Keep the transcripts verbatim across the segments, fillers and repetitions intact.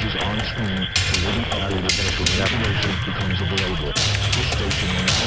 is on screen. The waiting operator that information becomes available. This station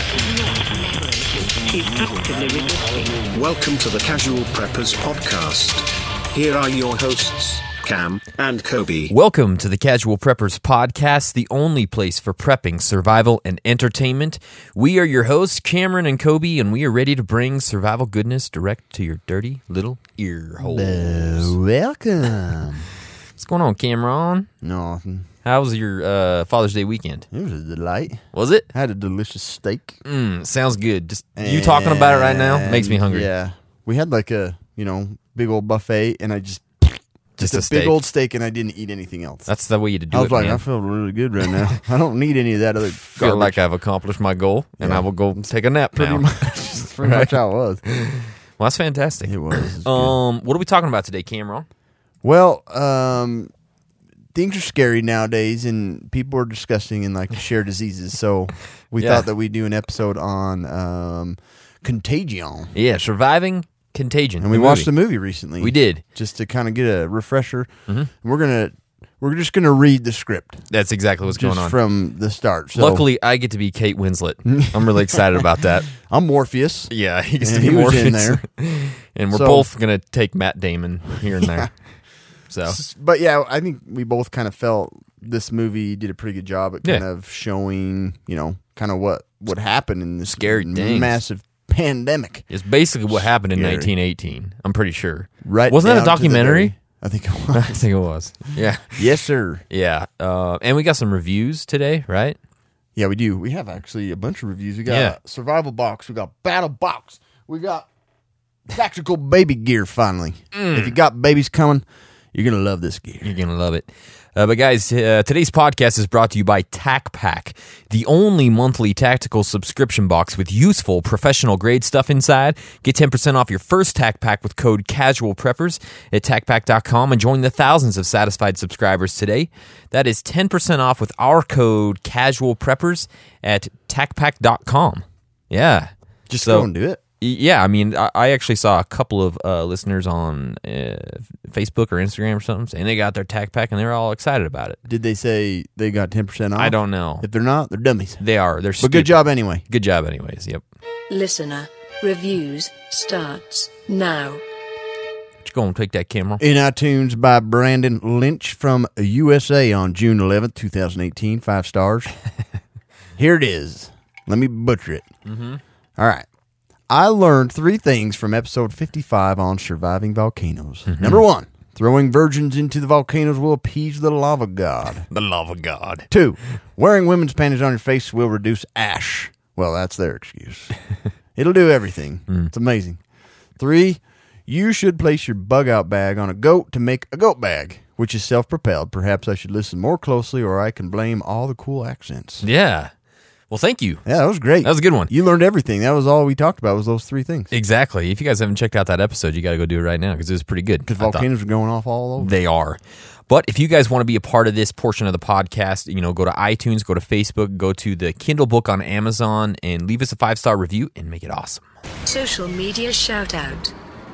will also Welcome to the Casual Preppers Podcast. Here are your hosts, Cam and Kobe. Welcome to the Casual Preppers Podcast, the only place for prepping, survival, and entertainment. We are your hosts, Cameron and Kobe, and we are ready to bring survival goodness direct to your dirty little ear holes. Uh, welcome. What's going on, Cameron? Nothing. How was your uh, Father's Day weekend? It was a delight. Was it? I had a delicious steak. Mm, sounds good. Just you talking about it right now makes me hungry. Yeah. We had like a, you know, big old buffet, and I just... Just Just a a, steak. big old steak, and I didn't eat anything else. That's the way you to do I was it, like, man. I feel really good right now. I don't need any of that other feel garbage. like I've accomplished my goal, and Yeah. I will go take a nap Pretty now. much. That's pretty much how it was. Well, that's fantastic. It was. It was good. Um, what are we talking about today, Cameron? Well, um, things are scary nowadays, and people are discussing and like to share diseases. So we Yeah. thought that we'd do an episode on um, Contagion. Yeah, surviving Contagion. And we watched the movie recently. We did. Just to kind of get a refresher. Mm-hmm. We're gonna we're just gonna read the script That's exactly what's just going on. from the start. So Luckily, I get to be Kate Winslet. I'm really excited about that. I'm Morpheus. Yeah, he gets And to be he was in Morpheus. there. And we're So- both going to take Matt Damon here and there. So, S- But yeah, I think we both kind of felt this movie did a pretty good job at kind Yeah. of showing, you know, kind of what would happen in this Scary things. massive pandemic. it's basically what happened in Scary. nineteen eighteen. I'm pretty sure. Right? Wasn't that a down to the documentary? very- I think it I was. think it was. Yeah. Yes, sir. Yeah. Uh, and we got some reviews today, right? Yeah, we do. We have actually a bunch of reviews. We got Yeah. Survival Box. We got Battle Box. We got Tactical Baby Gear finally. Mm. If you got babies coming, you're going to love this gear. You're going to love it. Uh, but guys, uh, today's podcast is brought to you by TacPack, the only monthly tactical subscription box with useful professional grade stuff inside. Get ten percent off your first TacPack with code CasualPreppers at tac pack dot com and join the thousands of satisfied subscribers today. That is ten percent off with our code CasualPreppers at tac pack dot com. Yeah. Just So- go and do it. Yeah, I mean, I I actually saw a couple of uh, listeners on uh, Facebook or Instagram or something, and they got their tac pack, and they were all excited about it. Did they say they got ten percent off? I don't know. If they're not, they're dummies. They are. They're But stupid. good job anyway. Good job, anyways. Yep. Listener reviews starts now. Just go and take that camera. In iTunes by Brandon Lynch from U S A on June eleventh, twenty eighteen. Five stars. Here it is. Let me butcher it. Mm-hmm. All right. I learned three things from episode fifty-five on surviving volcanoes. Mm-hmm. Number one, throwing virgins into the volcanoes will appease the lava god. The love of God. Two, wearing women's panties on your face will reduce ash. Well, that's their excuse. It'll do everything. Mm. It's amazing. Three, you should place your bug out bag on a goat to make a goat bag, which is self-propelled. Perhaps I should listen more closely or I can blame all the cool accents. Yeah. Well, thank you. Yeah, that was great. That was a good one. You learned everything. That was all we talked about was those three things. Exactly. If you guys haven't checked out that episode, you got to go do it right now because it was pretty good. Because I thought. volcanoes are going off all over. They are. But if you guys want to be a part of this portion of the podcast, you know, go to iTunes, go to Facebook, go to the Kindle book on Amazon, and leave us a five-star review and make it awesome. Social media shout out.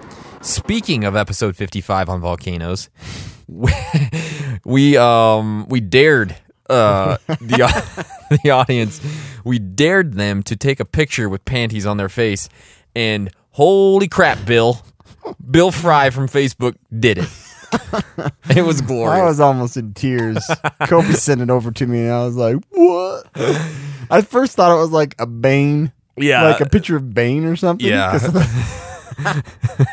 Speaking of episode fifty-five on volcanoes, we, we um we dared uh the au- the audience, we dared them to take a picture with panties on their face, and holy crap, Bill, Bill Fry from Facebook did it. It was glorious. I was almost in tears. Kobe sent it over to me, and I was like, what? I first thought it was like a Bane. Yeah. Like a picture of Bane or something. Yeah. 'Cause-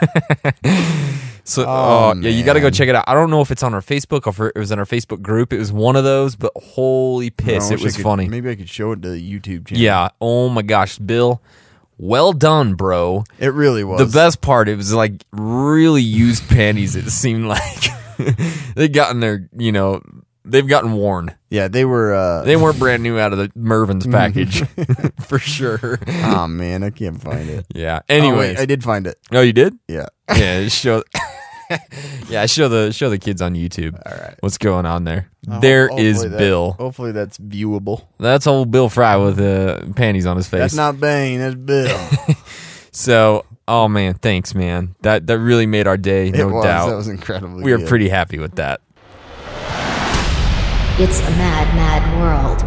So, Oh, oh, yeah, you got to go man. check it out. I don't know if it's on our Facebook or if it was in our Facebook group. It was one of those, but holy piss, I it wish I was could- funny. Maybe I could show it to the YouTube channel. Yeah. Oh my gosh, Bill. Well done, bro. It really was. The best part, it was like really used panties, it seemed like. They'd gotten their, you know, they've gotten worn. Yeah, they were. Uh, They weren't brand new out of the Mervin's package. For sure. oh, man, I can't find it. Yeah. Oh, Anyway. wait, I did find it. Oh, you did? Yeah. Yeah, show Yeah, show the show the kids on YouTube. All right. What's going on there? Oh, There hopefully is that- Bill. Hopefully that's viewable. That's old Bill Fry with uh, panties on his face. That's not Bane. That's Bill. So, oh man, thanks, man. That that really made our day, no it was. doubt. That was incredibly We were good. pretty happy with that. It's a mad, mad world.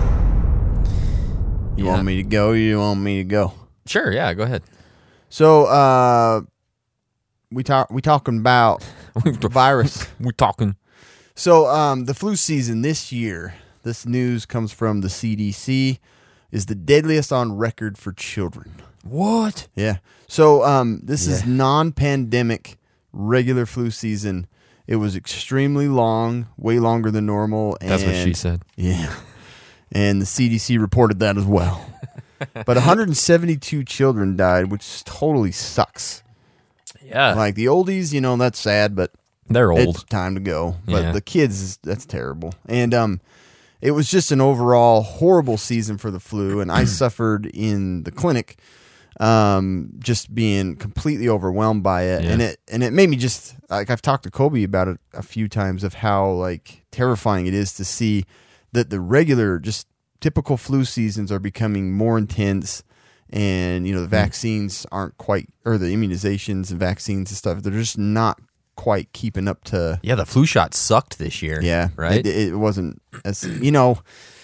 You Yeah. want me to go? You want me to go? Sure, yeah, go ahead. So, uh, we talk we talking about virus. We're talking. So, um, the flu season this year, this news comes from the C D C, is the deadliest on record for children. What? Yeah. So, um, this is Yeah. non-pandemic regular flu season. It was extremely long, way longer than normal. And, That's what she said. Yeah. And the C D C reported that as well. But one hundred seventy-two children died, which totally sucks. Yeah. Like the oldies, you know, that's sad, but They're old. it's time to go. But Yeah. the kids, that's terrible. And um, it was just an overall horrible season for the flu. And I suffered in the clinic, um, just being completely overwhelmed by it. Yeah. And it and it made me just like I've talked to Kobe about it a few times of how like terrifying it is to see that the regular, just typical flu seasons are becoming more intense. And, you know, the vaccines aren't quite, or the immunizations and vaccines and stuff, they're just not quite keeping up to, Yeah, the flu shot sucked this year. yeah, Right? It, it wasn't as, you know,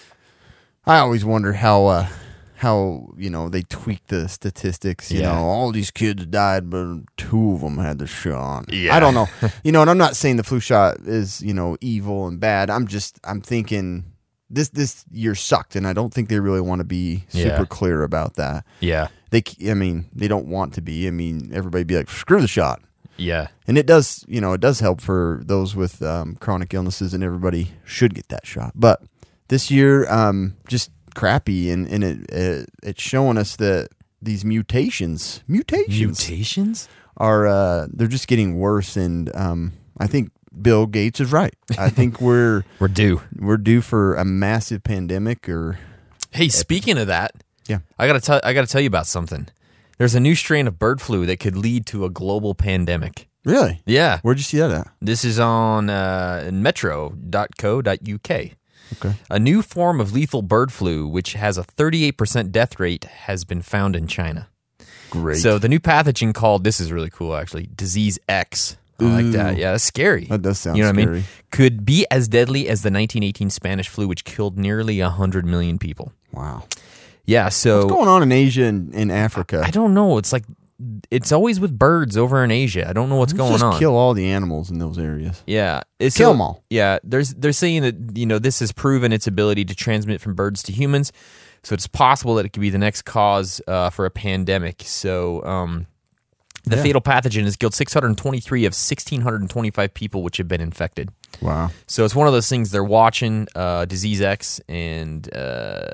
I always wonder how, uh, how, you know, they tweak the statistics, you Yeah. know, all these kids died, but two of them had the shot. Yeah. I don't know. You know, and I'm not saying the flu shot is, you know, evil and bad. I'm just, I'm thinking this, this year sucked. And I don't think they really want to be super Yeah. clear about that. yeah. They, I mean, they don't want to be. I mean, everybody be like, screw the shot. Yeah. And it does, you know, it does help for those with um, chronic illnesses, and everybody should get that shot. But this year, um, just crappy, and, and it, it it's showing us that these mutations, mutations, Mutations? are uh, they're just getting worse. And um, I think Bill Gates is right. I think we're We're due. we're due for a massive pandemic. Or Hey, speaking of that, yeah, I gotta tell I gotta tell you about something. There's a new strain of bird flu that could lead to a global pandemic. really? Yeah. Where'd you see that at? This is on uh, metro dot co dot U K. Okay. A new form of lethal bird flu, which has a thirty-eight percent death rate, has been found in China. Great. So the new pathogen called, this is really cool actually, Disease X. I like Ooh. that. Yeah, that's scary. That does sound You know what I scary. mean? Could be as deadly as the nineteen eighteen Spanish flu, which killed nearly one hundred million people. Wow. Yeah, so What's going on in Asia and in Africa? I don't know. It's like, it's always with birds over in Asia. I don't know what's Let's going just on. kill all the animals in those areas. Yeah, it's Kill so- 'em all. Yeah, there's they're saying that you know this has proven its ability to transmit from birds to humans, so it's possible that it could be the next cause uh, for a pandemic. So um, the Yeah. fatal pathogen has killed six hundred twenty-three of one thousand six hundred twenty-five people which have been infected. Wow. So it's one of those things they're watching, uh, Disease X, and uh,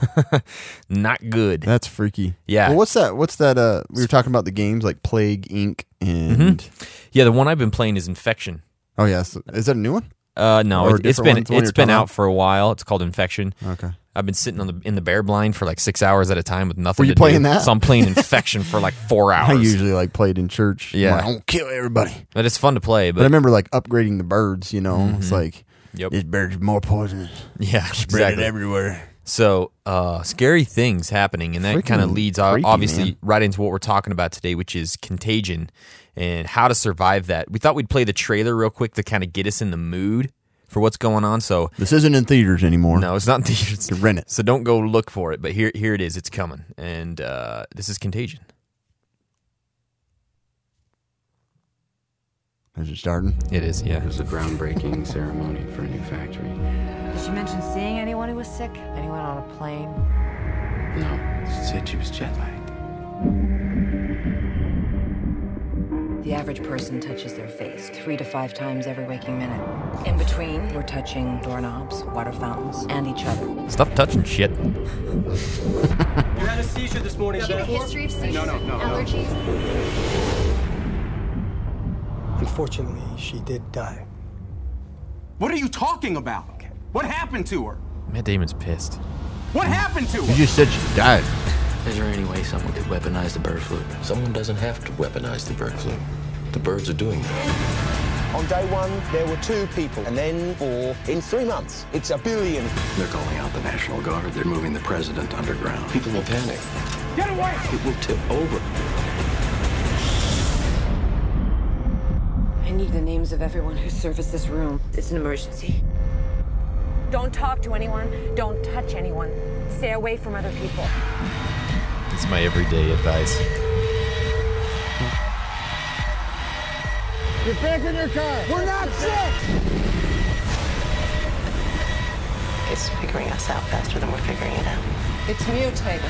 not good. That's freaky. Yeah. Well, what's that? What's that? Uh, we were talking about the games like Plague Incorporated and Yeah, the one I've been playing is Infection. oh yes, is that a new one? Uh, no, Or a it, it's different been one? The one it's you're been talking out about? for a while. It's called Infection. Okay. I've been sitting on the in the bear blind for like six hours at a time with nothing. Were you to playing do. that? So I'm playing Infection for like four I hours. usually like played in church. I'm Yeah. like, I won't kill everybody. But it's fun to play. But I But remember like upgrading the birds. You know, it's like Yep. this bird's more poisonous. yeah, Spread exactly. it everywhere. So uh, scary things happening, and that Freaking kind of leads o- freaky, obviously man. right into what we're talking about today, which is contagion and how to survive that. We thought we'd play the trailer real quick to kind of get us in the mood for what's going on. So This isn't in theaters anymore. no, it's not in theaters. To rent it. So don't go look for it. But here, here it is. It's coming, and uh, this is Contagion. Is it starting? It is, yeah. It was a groundbreaking ceremony for a new factory. Did she mention seeing anyone who was sick? Anyone on a plane? No, she said she was jet lagged. The average person touches their face three to five times every waking minute. In between, we're touching doorknobs, water fountains, and each other. Stop touching shit. You had a seizure this morning, Do you have a history of seizures, No, no, no, no. allergies? Unfortunately, she did die. What are you talking about? What happened to her? Matt Damon's pissed. What happened to You her? just said she died. Is there any way someone could weaponize the bird flu? Someone doesn't have to weaponize the bird flu. The birds are doing that. On day one, there were two people, and then four in three months. It's a billion. They're calling out the National Guard. They're moving the president underground. People will panic. Get away! It will tip over. I need the names of everyone who serviced this room. It's an emergency. Don't talk to anyone. Don't touch anyone. Stay away from other people. It's my everyday advice. Get back in your car. We're not sick. It's figuring us out faster than we're figuring it out. It's mutated.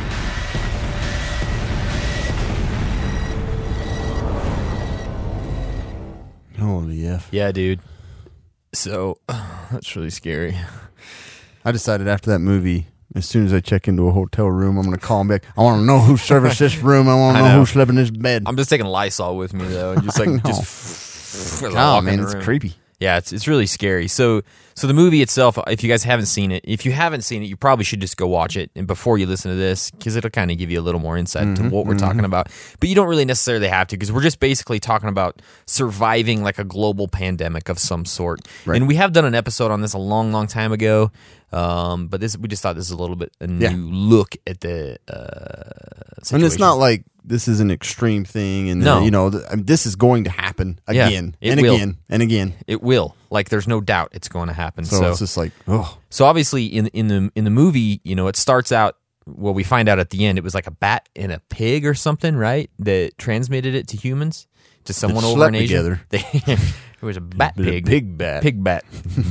Holy F. Yeah, dude. So, that's really scary. I decided after that movie, as soon as I check into a hotel room, I'm going to call him back. I want to know who serviced this room. I want to I know. know who slept in this bed. I'm just taking Lysol with me, though. And just I know. like, just. Oh, man, it's creepy. Yeah, it's it's really scary. So so the movie itself, if you guys haven't seen it, if you haven't seen it, you probably should just go watch it and before you listen to this, because it'll kind of give you a little more insight Mm-hmm, to what we're mm-hmm. talking about. But you don't really necessarily have to, because we're just basically talking about surviving like a global pandemic of some sort. Right. And we have done an episode on this a long, long time ago. Um, but this we just thought this is a little bit a new Yeah. look at the uh, situation. And it's not like this is an extreme thing, and No. uh, you know, th- I mean, this is going to happen Yeah, again it and will. again and again. It will. Like, there's no doubt it's going to happen. So, So, it's just like, oh, so obviously in in the in the movie, you know, it starts out. Well, we find out at the end it was like a bat and a pig or something, right? That transmitted it to humans, to someone over slept in Asia. together. They, it was a bat It was a pig, pig bat. pig bat.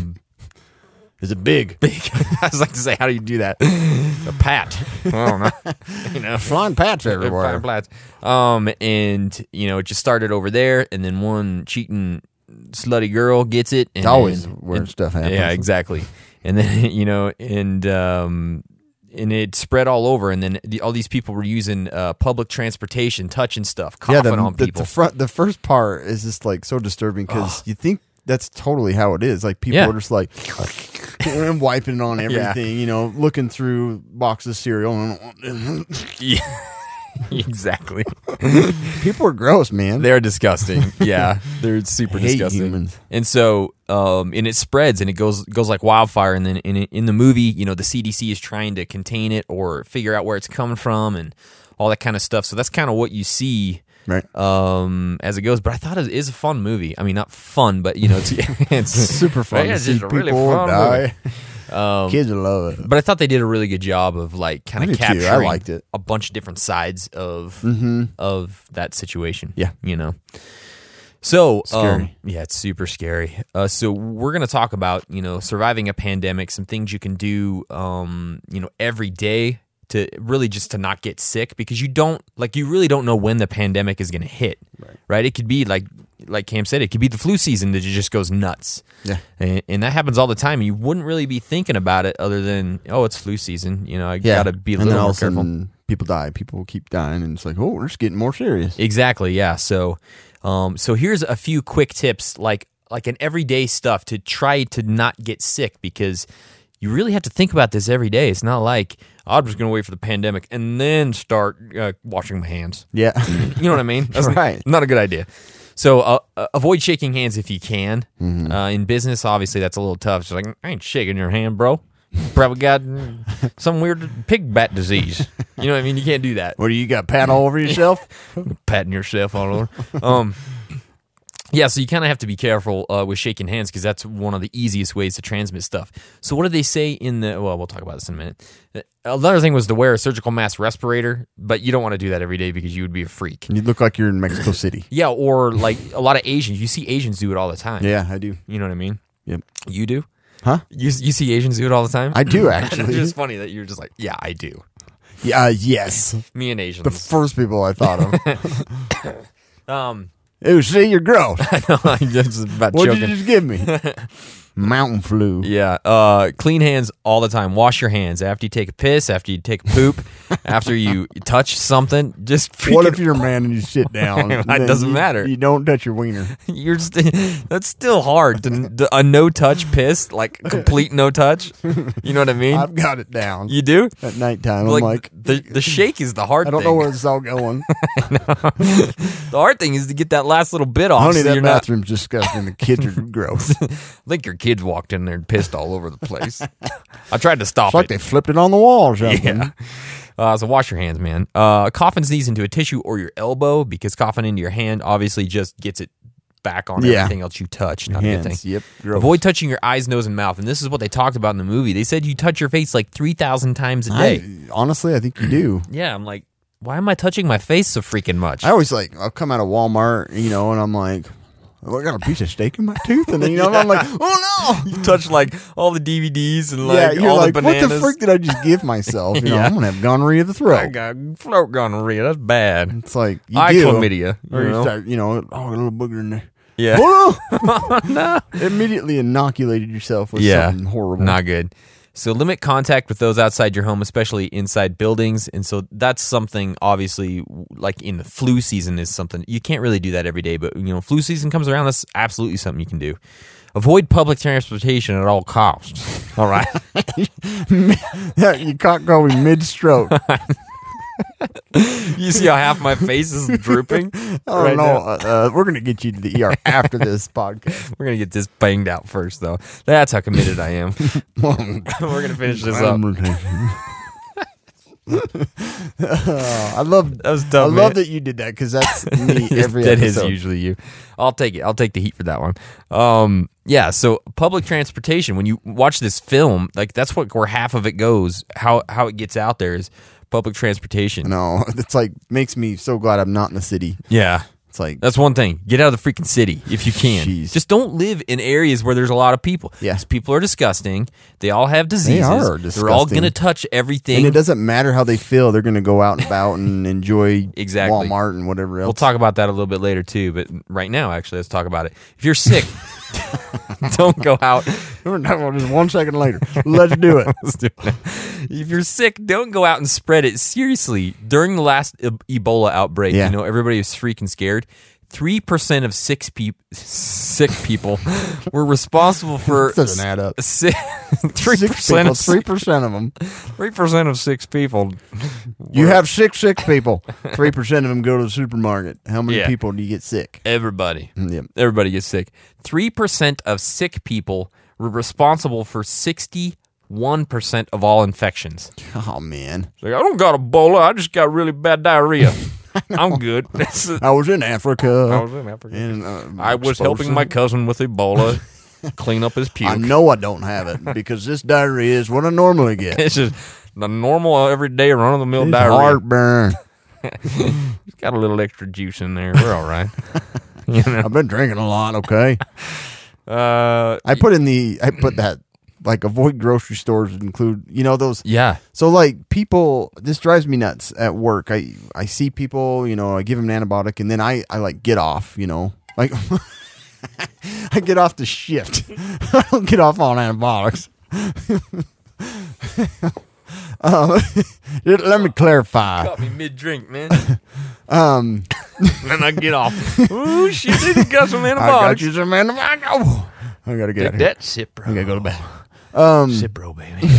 is it big? Big. I was like to say, how do you do that? A pat. I don't know. You know, Flying pats everywhere. Flying plats. Um, and you know, it just started over there, and then one cheating slutty girl gets it. And It's always then- where and- stuff happens. Yeah, exactly. And then you know, and um, and it spread all over, and then the, all these people were using uh, public transportation, touching stuff, coughing yeah, the, on the, people. the front, the first part is just like so disturbing because you think that's totally how it is. Like people Yeah. are just like and wiping it on Yeah. everything, you know, looking through boxes of cereal. Yeah, exactly. People are gross, man. They're disgusting. Yeah, they're super I hate disgusting. humans. And so, um, and it spreads and it goes goes like wildfire. And then in in the movie, you know, the C D C is trying to contain it or figure out where it's coming from and all that kind of stuff. So that's kind of what you see. Right. Um, as it goes, but I thought it is a fun movie. I mean, not fun, but you know, it's, it's super fun. Yeah, to it's see just a really people fun die. movie. Um, Kids will love it. But I thought they did a really good job of like kind I of did too. I capturing liked it. a bunch of different sides of Mhm. of that situation. Yeah. you know. So Scary. um, yeah, it's super scary. Uh, so we're gonna talk about you know surviving a pandemic, some things you can do, um, you know, every day to really just to not get sick because you don't like you really don't know when the pandemic is gonna hit. Right. right? It could be like like Cam said, it could be the flu season that it just goes nuts. Yeah. And, and that happens all the time. You wouldn't really be thinking about it other than, oh, it's flu season. You know, I Yeah. got to be a and then little all more of a careful. sudden, people die. People keep dying, and it's like, oh, it's getting more serious. Exactly, yeah. So um, so here's a few quick tips, like like an everyday stuff to try to not get sick because you really have to think about this every day. It's not like, oh, I'm just going to wait for the pandemic and then start uh, washing my hands. Yeah. You know what I mean? That's Right. not a good idea. So uh, uh, avoid shaking hands if you can. Mm-hmm. Uh, in business, obviously, that's a little tough. It's like, I ain't shaking your hand, bro. You probably got some weird pig bat disease. You know what I mean? You can't do that. What do you got? Pat all over yourself? Patting yourself all over. Um, yeah, so you kind of have to be careful uh, with shaking hands because that's one of the easiest ways to transmit stuff. So what do they say in the? Well, we'll talk about this in a minute. Another thing was to wear a surgical mask respirator, but you don't want to do that every day because you would be a freak. You look like you're in Mexico City. Yeah, or like a lot of Asians. You see Asians do it all the time. Yeah, I do. You know what I mean? Yep. You do? Huh? You you see Asians do it all the time? I do, actually. It's just funny that you're just like, yeah, I do. Yeah, uh, yes. Me and Asians. The first people I thought of. um, Ew, see, you're gross. I know. I'm just about What'd choking. you just give me? Mountain flu. Yeah. Uh, clean hands all the time. Wash your hands after you take a piss, after you take a poop, after you touch something. Just What if freaking- you're a man and you sit down? It Then doesn't you- matter. You don't touch your wiener. You're st- that's still hard. To, to- a no touch piss, like complete no touch. You know what I mean? I've got it down. You do? At nighttime, Like, I'm like, the the shake is the hard. I don't thing. know where this is all going. The hard thing is to get that last little bit off. Honey, so that you're not- bathroom's disgusting. The kids are gross. I think your kids walked in there and pissed all over the place. I tried to stop It's like it. they flipped it on the wall or something. Yeah. Uh, so wash your hands, man. Uh, cough and sneeze into a tissue or your elbow because coughing into your hand obviously just gets it back on Yeah. everything else you touch. Not a Hands, good thing. yep, gross. Avoid touching your eyes, nose, and mouth. And this is what they talked about in the movie. They said you touch your face like three thousand times a day. I, honestly, I think you do. Yeah, I'm like, why am I touching my face so freaking much? I always like, I'll come out of Walmart, you know, and I'm like, oh, I got a piece of steak in my tooth. And then, you know, I'm like, oh no. You touch like all the D V Ds and like yeah, you're all like, the what bananas. the frick did I just give myself? You know, Yeah. I'm going to have gonorrhea of the throat. I got throat gonorrhea. That's bad. It's like, you Eye do. chlamydia. Or You you know? start, you know, oh, a little booger in there. Yeah. Oh, no. Immediately inoculated yourself with Yeah. something horrible. Not good. So limit contact with those outside your home, especially inside buildings. And so that's something, obviously, like in the flu season is something. You can't really do that every day, but, you know, flu season comes around, that's absolutely something you can do. Avoid public transportation at all costs. All right. Yeah, you can't go me mid-stroke. You see how half my face is drooping? Oh, right no. now? Uh, uh, we're going to get you to the E R after this podcast. We're going to get this banged out first, though. That's how committed I am. We're going to finish this up. Oh, I love That was dumb, I love man. that you did that because that's me every that is episode. usually you. I'll take it. I'll take the heat for that one. Um, yeah. So public transportation. When you watch this film, like that's what where half of it goes. How how it gets out there is public transportation. No, it's like makes me so glad I'm not in the city. Yeah. It's like That's one thing. Get out of the freaking city if you can. Jeez. Just don't live in areas where there's a lot of people. Yeah. 'Cause people are disgusting. They all have diseases. are They're all disgusting. going to touch everything. and it doesn't matter how they feel. They're going to go out and about and enjoy Exactly. Walmart and whatever else. We'll talk about that a little bit later too, but right now, actually, let's talk about it. If you're sick, don't go out. Just one second later. Let's do it. Let's do it. If you're sick, don't go out and spread it. Seriously, during the last e- Ebola outbreak, Yeah. you know, everybody was freaking scared. Three percent of six peop- sick people were responsible for Doesn't add up. si- Three Six percent people, of three percent of them. three percent of six people. You have six sick people. Three percent of them go to the supermarket. How many Yeah. people do you get sick? Everybody. Yep. Everybody gets sick. Three percent of sick people were responsible for sixty-one percent of all infections. Oh man, It's like, I don't got Ebola. I just got really bad diarrhea. I'm good. I was in Africa. I was in Africa. And, uh, I was exposed helping to- my cousin with Ebola clean up his puke. I know I don't have it because this diarrhea is what I normally get. It's just the normal, everyday, run-of-the-mill It's diarrhea. heartburn. It's got a little extra juice in there. We're all right. You know? I've been drinking a lot. Okay. Uh, I put in the. I put that. Like avoid grocery stores include, you know, those. Yeah. So like people, this drives me nuts at work. I, I see people, you know, I give them an antibiotic and then I, I like get off, you know, like I get off the shift. I don't get off on antibiotics. um, let me clarify. Caught me mid-drink, man. Um, and I get off. Ooh, shit, they got some I got antibiotics. you some antibiotics. Oh, I gotta get Take out of here. that Cipro. I gotta go to bed. Um, Cipro, baby.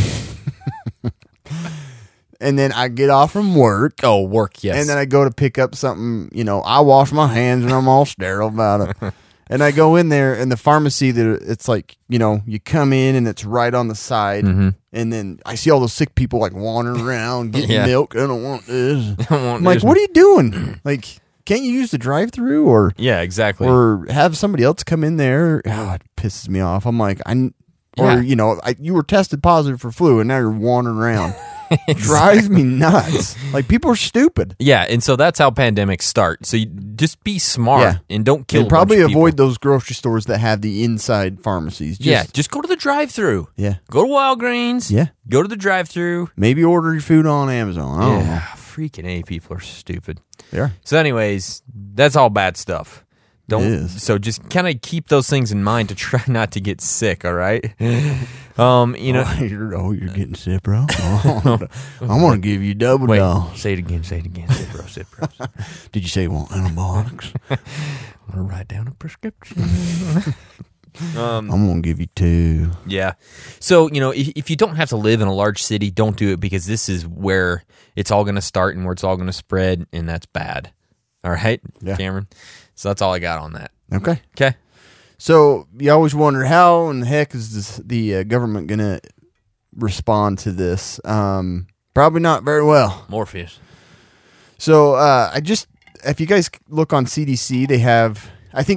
and then I get off from work. Oh, work, yes. And then I go to pick up something, you know, I wash my hands and I'm all sterile about it. And I go in there and the pharmacy that it's like, you know, you come in and it's right on the side. Mhm. And then I see all those sick people like wandering around getting Yeah. milk. I don't want this. I don't want I'm like, this. what are you doing? Like, can't you use the drive through or Yeah, exactly. or have somebody else come in there? Oh, it pisses me off. I'm like, I or Yeah. you know, I, you were tested positive for flu and now you're wandering around. Drives me nuts. Like people are stupid. Yeah, and so that's how pandemics start. So you just be smart Yeah. and don't kill. And a bunch probably of avoid people. those grocery stores that have the inside pharmacies. Just, yeah, just go to the drive-through. Yeah. Go to Walgreens. Yeah. Go to the drive-through. Maybe order your food on Amazon. I don't Yeah, freaking A, people are stupid. know. Yeah. So, anyways, that's all bad stuff. Don't. It is. So just kind of keep those things in mind to try not to get sick. All right. Um, you know. Oh, you're, oh, you're getting Cipro? Oh, I'm going to give you double Wait, dose. say it again. Say it again. Cipro, Cipro. Did you say you want antibiotics? I'm gonna write down a prescription. um, I'm going to give you two. Yeah. So, you know, if, if you don't have to live in a large city, don't do it because this is where it's all going to start and where it's all going to spread, and that's bad. All right, Yeah. Cameron? So that's all I got on that. Okay. Okay. So you always wonder how in the heck is this, the uh, government going to respond to this? Um, probably not very well. Morpheus. So uh, I just, if you guys look on C D C, they have, I think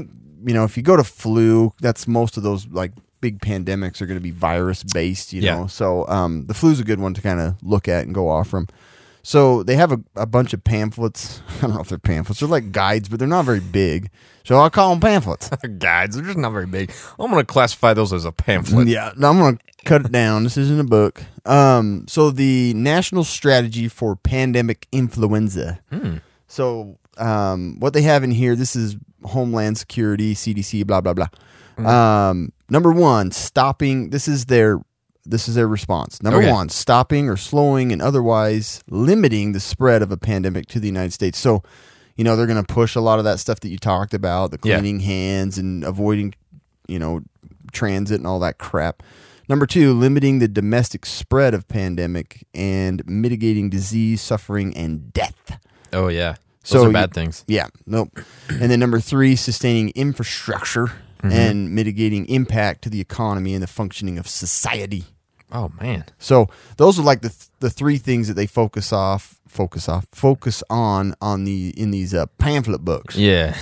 you know, if you go to flu, that's most of those like big pandemics are going to be virus based, you Yeah. know. So um, the flu's a good one to kind of look at and go off from. So they have a, a bunch of pamphlets. I don't know if they're pamphlets. They're like guides, but they're not very big. So I'll call them pamphlets. Guides, they're just not very big. I'm going to classify those as a pamphlet. Yeah, no, I'm going to cut it down. This isn't a book. Um, so the National Strategy for Pandemic Influenza. Hmm. So um, what they have in here, this is Homeland Security, C D C, blah, blah, blah. Mm. Um, number one, stopping. This is their this is their response. Number Okay. one, stopping or slowing and otherwise limiting the spread of a pandemic to the United States. So, you know, they're going to push a lot of that stuff that you talked about, the Yeah. cleaning hands and avoiding, you know, transit and all that crap. Number two, limiting the domestic spread of pandemic and mitigating disease, suffering, and death. Oh, yeah. Those So are you- bad things. Yeah, nope. And then number three, sustaining infrastructure Mhm. and mitigating impact to the economy and the functioning of society. Oh, man. So those are like the th- the three things that they focus off, focus off, focus on on the in these uh, pamphlet books. Yeah.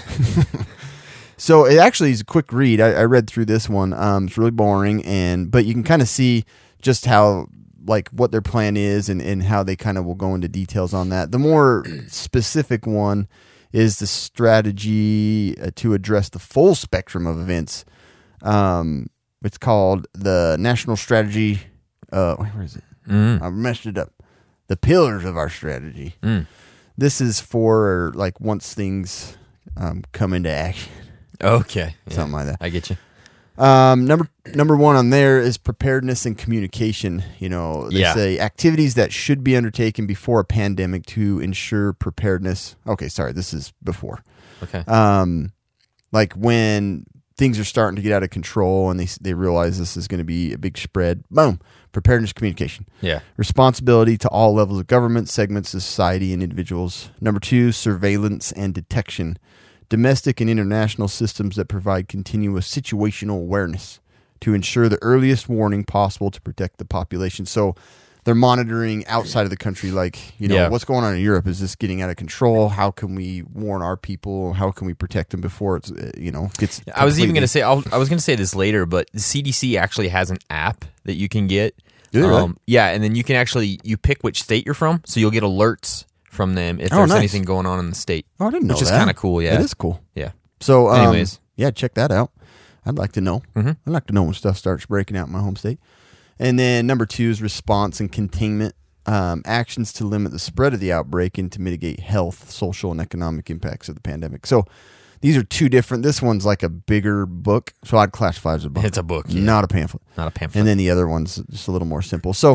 So it actually is a quick read. I, I read through this one. Um, it's really boring, and but you can kind of see just how like what their plan is and, and how they kind of will go into details on that. The more specific one is the strategy uh, to address the full spectrum of events. Um, it's called the National Strategy. Uh, where is it? Mm. I messed it up. The pillars of our strategy. Mm. This is for like once things um, come into action. Okay. Yeah. Something like that. I get you. Um, number number one on there is preparedness and communication. You know, they Yeah. say activities that should be undertaken before a pandemic to ensure preparedness. Okay, sorry, this is before. Okay. Um, like when things are starting to get out of control and they they realize this is going to be a big spread. Boom, preparedness, communication. Yeah. Responsibility to all levels of government, segments of society, and individuals. Number two, surveillance and detection. Domestic and international systems that provide continuous situational awareness to ensure the earliest warning possible to protect the population. So they're monitoring outside of the country, like, you know, Yeah. what's going on in Europe? Is this getting out of control? How can we warn our people? How can we protect them before it's, uh, you know, gets I was even completely- going to say, I'll, I was going to say this later, but the C D C actually has an app that you can get. Do they really? Yeah, and then you can actually, you pick which state you're from, so you'll get alerts from them if Oh, there's nice. anything going on in the state. Oh, I didn't know Which is that. kind of cool, yeah. It is cool. Yeah. So, um, Anyways. yeah, check that out. I'd like to know. Mhm. I'd like to know when stuff starts breaking out in my home state. And then number two is response and containment. Um, actions to limit the spread of the outbreak and to mitigate health, social, and economic impacts of the pandemic. So these are two different. This one's like a bigger book, so I'd classify it as a book. It's a book, yeah. not a pamphlet. Not a pamphlet. And then the other one's just a little more simple. So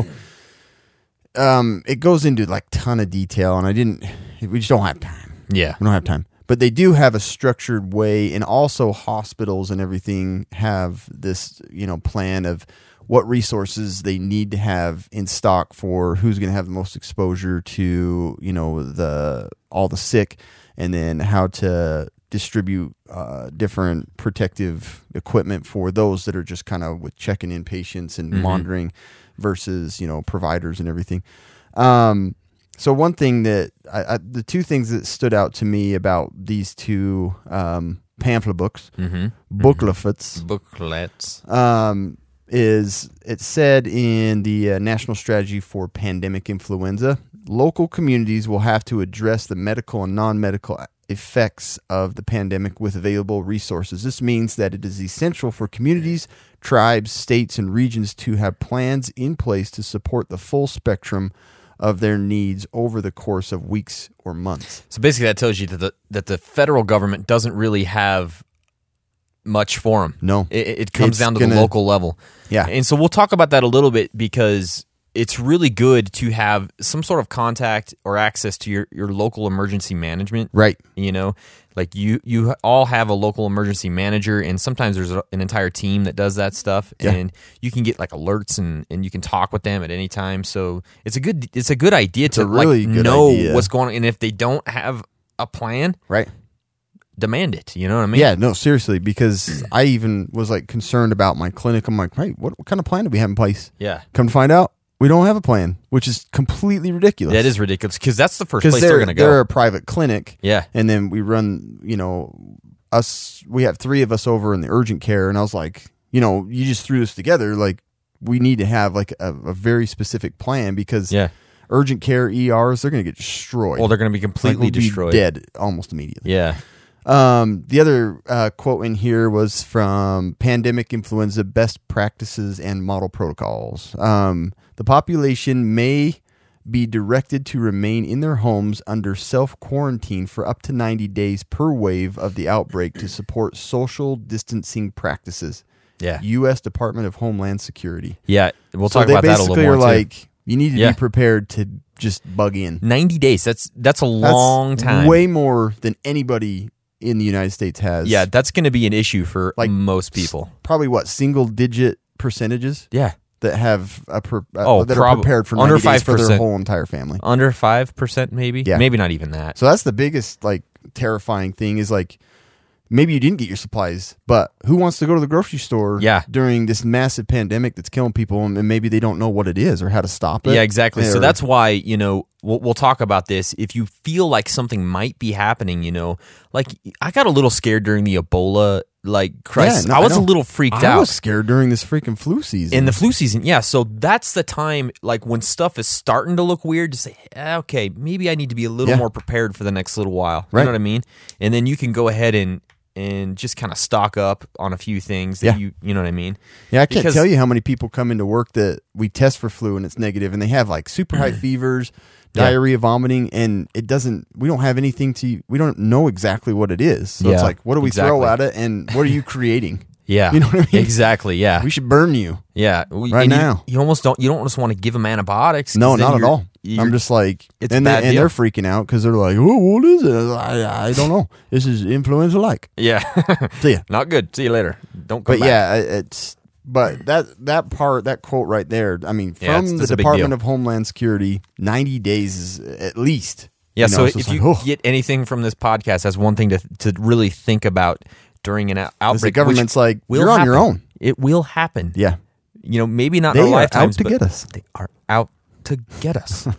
um, it goes into like ton of detail, and I didn't. We just don't have time. Yeah. We don't have time. But they do have a structured way, and also hospitals and everything have this, you know, plan of what resources they need to have in stock for who's going to have the most exposure to, you know, the all the sick, and then how to distribute uh, different protective equipment for those that are just kind of with checking in patients and Mhm. monitoring versus, you know, providers and everything. Um, so one thing that I, I, the two things that stood out to me about these two um, pamphlet books, Mhm. booklets, Booklets. um, is it said in the uh, National Strategy for Pandemic Influenza, local communities will have to address the medical and non-medical effects of the pandemic with available resources. This means that it is essential for communities, tribes, states, and regions to have plans in place to support the full spectrum of their needs over the course of weeks or months. So basically, that tells you that the that the federal government doesn't really have much for them. No. It, it comes It's down to gonna- the local level. Yeah. And so we'll talk about that a little bit because it's really good to have some sort of contact or access to your, your local emergency management. Right. You know, like you, you all have a local emergency manager, and sometimes there's a, an entire team that does that stuff. Yeah. And you can get like alerts and, and you can talk with them at any time. So it's a good, it's a good idea to a really like good know idea. what's going on. And if they don't have a plan, Right. demand it. You know what I mean? Yeah, no, seriously, because I even was like concerned about my clinic. I'm like, hey, what, what kind of plan do we have in place? Yeah. Come to find out, we don't have a plan, which is completely ridiculous. That is ridiculous because that's the first because place they're they're, going to they're go. a private clinic. Yeah. And then we run, you know, us, we have three of us over in the urgent care, and I was like, you know, you just threw this together. Like, we need to have like a, a very specific plan because yeah. urgent care E Rs, they're going to get destroyed. Well, they're going to be completely like, we'll destroyed. Be dead almost immediately. Yeah. Um, the other uh, quote in here was from Pandemic Influenza Best Practices and Model Protocols. Um, the population may be directed to remain in their homes under self-quarantine for up to ninety days per wave of the outbreak to support social distancing practices. Yeah. U S Department of Homeland Security. Yeah, we'll so talk they about that a little basically more are too. like, you need to Yeah. be prepared to just bug in. ninety days. That's that's a That's long time. Way more than anybody in the United States has. Yeah, that's going to be an issue for Like, most people. Probably what, single digit percentages? Yeah. That have a pre- uh, Oh, that prob- are prepared for ninety under days five for their percent. whole entire family. Under five percent, maybe. Yeah. Maybe not even that. So that's the biggest like terrifying thing is like maybe you didn't get your supplies, but who wants to go to the grocery store Yeah. during this massive pandemic that's killing people and maybe they don't know what it is or how to stop it? Yeah, exactly. So Or- that's why, you know, we'll, we'll talk about this. If you feel like something might be happening, you know, like I got a little scared during the Ebola like crisis. Yeah, no, I was a know. little freaked I out. was scared during this freaking flu season. In the flu season, yeah. So that's the time, like when stuff is starting to look weird, to say, eh, okay, maybe I need to be a little Yeah. more prepared for the next little while. You Right. know what I mean? And then you can go ahead and and just kind of stock up on a few things that Yeah. you you know what I mean? Yeah, I can't Because- tell you how many people come into work that we test for flu and it's negative, and they have like super high fevers, Yeah. diarrhea, vomiting, and it doesn't. We don't have anything to. We don't know exactly what it is. So it's Yeah, like, what do we throw exactly. at it, and what are you creating? Yeah, You know what I mean? Exactly. Yeah, We should burn you. yeah. We- right and you- now. you, almost don't. You don't just want to give them antibiotics. 'cause No, then not at you're- all. you're- I'm just like, it's a and, they, bad and deal. they're freaking out because they're like, oh, what is it? I, I don't know. This is influenza like. yeah. See ya. Not good. See you later. Don't come But back. yeah, it's but that that part that quote right there. I mean, Yeah, it's- from that's the a big Department deal. of Homeland Security, ninety days is at least. Yeah, You know, so it's if like, you oh. get anything from this podcast, that's one thing to to really think about during an out- outbreak. the government's which like, will you're on your happen. own. It will happen. Yeah, You know, maybe not They in our are out lifetimes, to but get us. they are out to get us.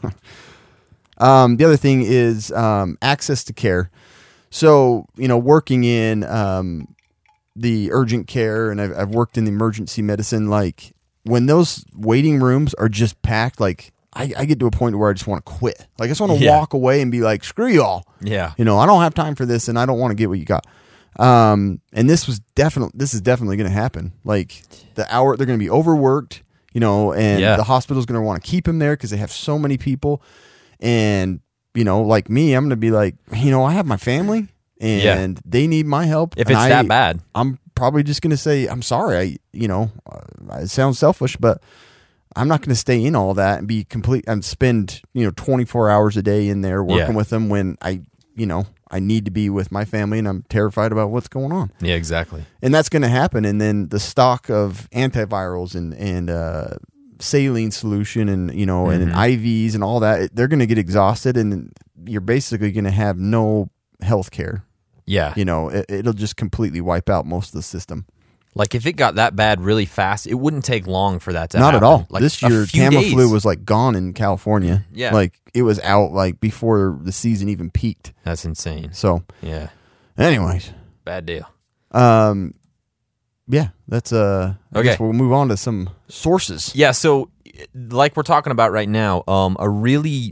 Um, the other thing is um, access to care. So, you know, working in um, the urgent care, and I've, I've worked in the emergency medicine, like when those waiting rooms are just packed, like I, I get to a point where I just want to quit. Like I just want to Yeah. walk away and be like, screw y'all. Yeah. You know, I don't have time for this and I don't want to get what you got. Um, and this was definitely, this is definitely going to happen. Like the hour, they're going to be overworked, you know, and Yeah. the hospital's going to want to keep them there because they have so many people. And, you know, like me, I'm going to be like, you know, I have my family and Yeah. they need my help. If and it's I- that bad. I'm probably just going to say, I'm sorry. I, you know, uh, it sounds selfish, but I'm not going to stay in all that and be complete and spend, you know, twenty-four hours a day in there working Yeah. with them when I, you know, I need to be with my family and I'm terrified about what's going on. Yeah, exactly. And that's going to happen. And then the stock of antivirals and, and, uh, saline solution and, you know, and Mhm. I Vs and all that, they're going to get exhausted and you're basically going to have no health care. Yeah. You know, it, it'll just completely wipe out most of the system. Like if it got that bad really fast, it wouldn't take long for that to Not happen. at all. Like this a year, few Tamiflu days. was like gone in California. Yeah. Like it was out like before the season even peaked. That's insane. So, Yeah. anyways, Bad deal. um, yeah, that's uh. I Okay. guess we'll move on to some sources. Yeah, so like we're talking about right now, um, a really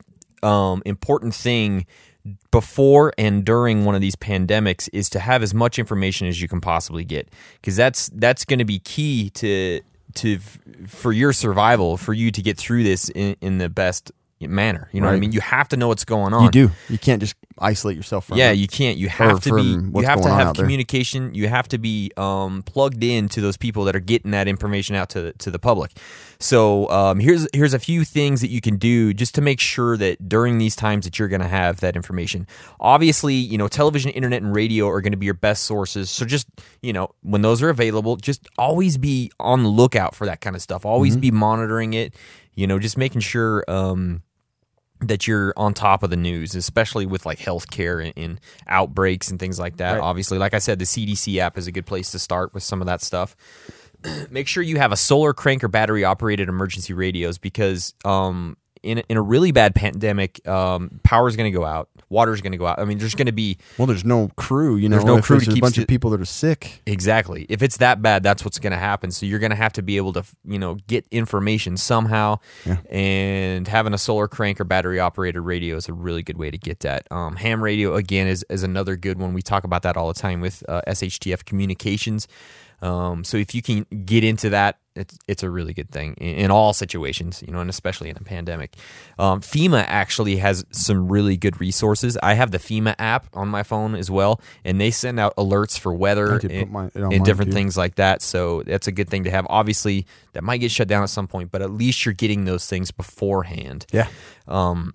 um, important thing before and during one of these pandemics is to have as much information as you can possibly get, because that's that's going to be key to to for your survival, for you to get through this in, in the best manner. You know what I Right. mean? You have to know what's going on. You do. You can't just isolate yourself from. Yeah, it. you can't. You Or have to be. from You what's have to going on have out there. communication. You have to be um, plugged in to those people that are getting that information out to to the public. So um, here's here's a few things that you can do just to make sure that during these times that you're going to have that information. Obviously, you know, television, internet, and radio are going to be your best sources. So just, you know, when those are available, just always be on the lookout for that kind of stuff. Always Mm-hmm. be monitoring it. You know, just making sure. Um, that you're on top of the news, especially with like healthcare and, and outbreaks and things like that. Right. Obviously, like I said, the C D C app is a good place to start with some of that stuff. Make sure you have a solar crank or battery operated emergency radios, because um, in in a really bad pandemic, um, power is going to go out, water is going to go out. I mean, there's going to be well, there's no crew. You know, there's no if crew there's to a keep bunch st- of people that are sick. Exactly. If it's that bad, that's what's going to happen. So you're going to have to be able to, you know, get information somehow. Yeah. And having a solar crank or battery operated radio is a really good way to get that. Um, ham radio again is is another good one. We talk about that all the time with uh, S H T F Communications. Um, so if you can get into that, it's it's a really good thing in, in all situations, you know, and especially in a pandemic. Um, FEMA actually has some really good resources. I have the FEMA app on my phone as well, and they send out alerts for weather I did put and, mine- it on and mine different too. things like that. So that's a good thing to have. Obviously, that might get shut down at some point, but at least you're getting those things beforehand. Yeah. Um,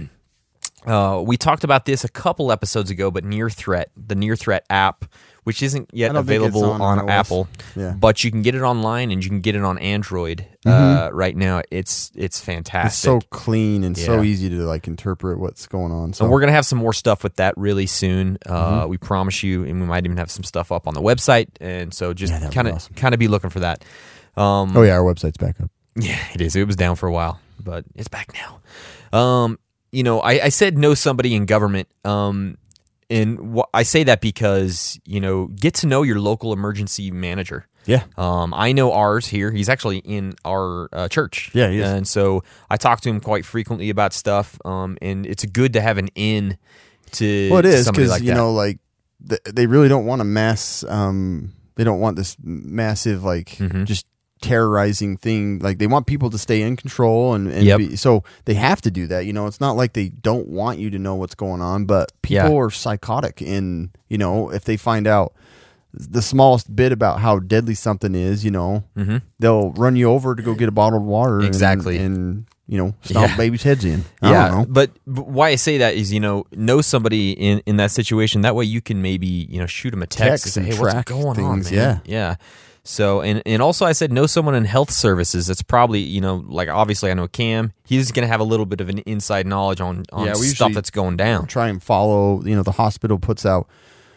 uh, we talked about this a couple episodes ago, but Near Threat, the Near Threat app, which isn't yet I don't think it's available on on, iOS. Apple, Yeah. but you can get it online and you can get it on Android uh, right now. It's it's fantastic. It's so clean and so Yeah. easy to like interpret what's going on. So And we're gonna have some more stuff with that really soon. Uh, Mhm. We promise you, and we might even have some stuff up on the website. And so just Yeah, that'd be kind of awesome. kind of be looking for that. Um, oh yeah, our website's back up. Yeah, it is. It was down for a while, but it's back now. Um, you know, I, I said know somebody in government. Um, and wh- I say that because, you know, get to know your local emergency manager. Yeah. Um, I know ours here. He's actually in our uh, church. Yeah, he is. And so I talk to him quite frequently about stuff. Um, and it's good to have an in to, Well, it to is somebody because like you that. know, like th- they really don't want a mass. Um, they don't want this massive, like, Mm-hmm. just terrorizing thing. Like they want people to stay in control, and, and Yep. be, so they have to do that. You know, it's not like they don't want you to know what's going on, but people Yeah. are psychotic. In you know, if they find out the smallest bit about how deadly something is, you know, Mhm. they'll run you over to go get a bottle of water. and- Exactly. and, you know, stomp Yeah. babies' heads in. I yeah, don't know. But, but why I say that is, you know, know somebody in, in that situation. That way you can maybe, you know, shoot them a text, Text and say, and hey, what's track going things, on, man? yeah. Yeah. So, and, and also I said, know someone in health services. That's probably, you know, like obviously I know Cam. He's going to have a little bit of an inside knowledge on, on Yeah, we stuff usually that's going down. Try and follow. You know, the hospital puts out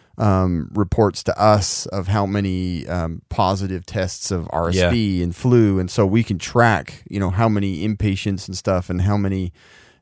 um, reports to us of how many um, positive tests of R S V and flu, and so we can track. You know, how many inpatients and stuff, and how many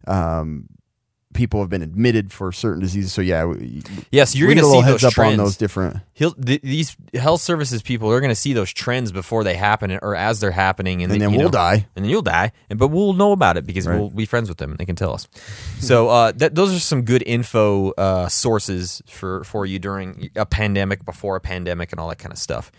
um, people have been admitted for certain diseases. So yeah, we, Yeah, so you're we going get to a little see heads those up trends. on those different. He'll, th- these health services people are going to see those trends before they happen or as they're happening, and, And then, then you we'll know, die. and then you'll die, and but we'll know about it because Right. we'll be friends with them and they can tell us. So uh, that, those are some good info uh, sources for for you during a pandemic, before a pandemic, and all that kind of stuff.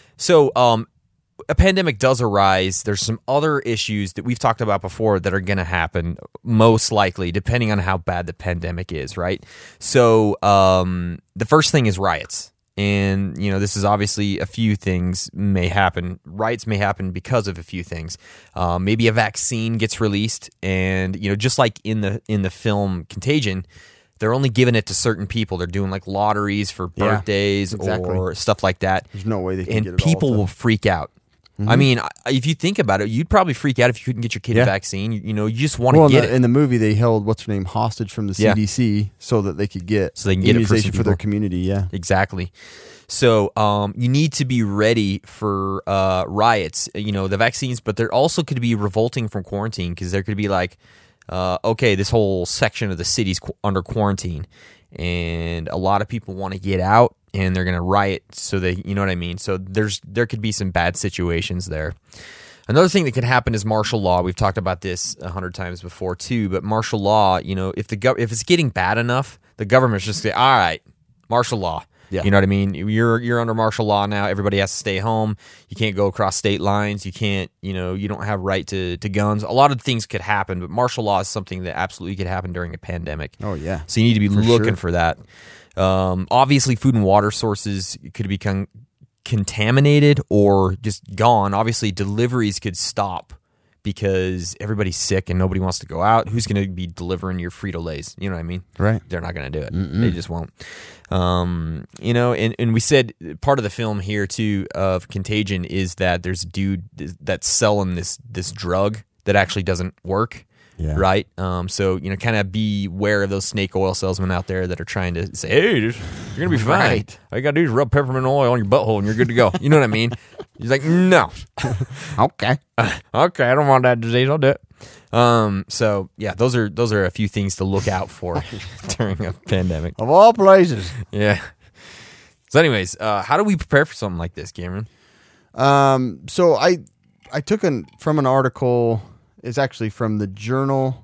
So um, a pandemic does arise. There's some other issues that we've talked about before that are going to happen, most likely, depending on how bad the pandemic is, right? So um, the first thing is riots. And, you know, this is obviously a few things may happen. Riots may happen because of a few things. Uh, maybe a vaccine gets released, and, you know, just like in the in the film Contagion, they're only giving it to certain people. They're doing like lotteries for Yeah, birthdays exactly. or stuff like that. There's no way they can and get it all people to- will freak out. I Mhm. mean, I- if you think about it, you'd probably freak out if you couldn't get your kid Yeah. a vaccine. You, you know, you just want to Well, in get the, it. in the movie, they held what's her name hostage from the Yeah. C D C so that they could get So they can get it for some immunization for their people. community. Yeah, Exactly. So um, you need to be ready for uh, riots, you know, the vaccines, but there also could be revolting from quarantine because there could be like, uh, okay, this whole section of the city's qu- under quarantine, and a lot of people want to get out and they're going to riot. So they, you know what I mean? So there's there could be some bad situations there. Another thing that could happen is martial law. We've talked about this a hundred times before too, but martial law, you know, if the gov- if it's getting bad enough, the government's just say, all right, martial law. Yeah. You know what I mean? You're you're under martial law now. Everybody has to stay home. You can't go across state lines. You can't, you know, you don't have right to, to guns. A lot of things could happen, but martial law is something that absolutely could happen during a pandemic. Oh, yeah. So you need to be For looking sure. for that. Um, obviously, food and water sources could become contaminated or just gone. Obviously, deliveries could stop because everybody's sick and nobody wants to go out. Who's going to be delivering your Frito-Lays? You know what I mean? Right. They're not going to do it. Mm-mm. They just won't. Um, you know, and, and we said part of the film here too of Contagion is that there's a dude that's selling this this drug that actually doesn't work. Yeah. Right. Um, so, you know, kind of beware of those snake oil salesmen out there that are trying to say, hey, this, you're going to be fine. Right. All you got to do is rub peppermint oil on your butthole and you're good to go. You know what I mean? He's like, no. Okay. Okay, I don't want that disease. I'll do it. Um. So yeah, those are those are a few things to look out for during a pandemic. Of all places. Yeah. So, anyways, uh, how do we prepare for something like this, Cameron? Um. So I I took an from an article. It's actually from the Journal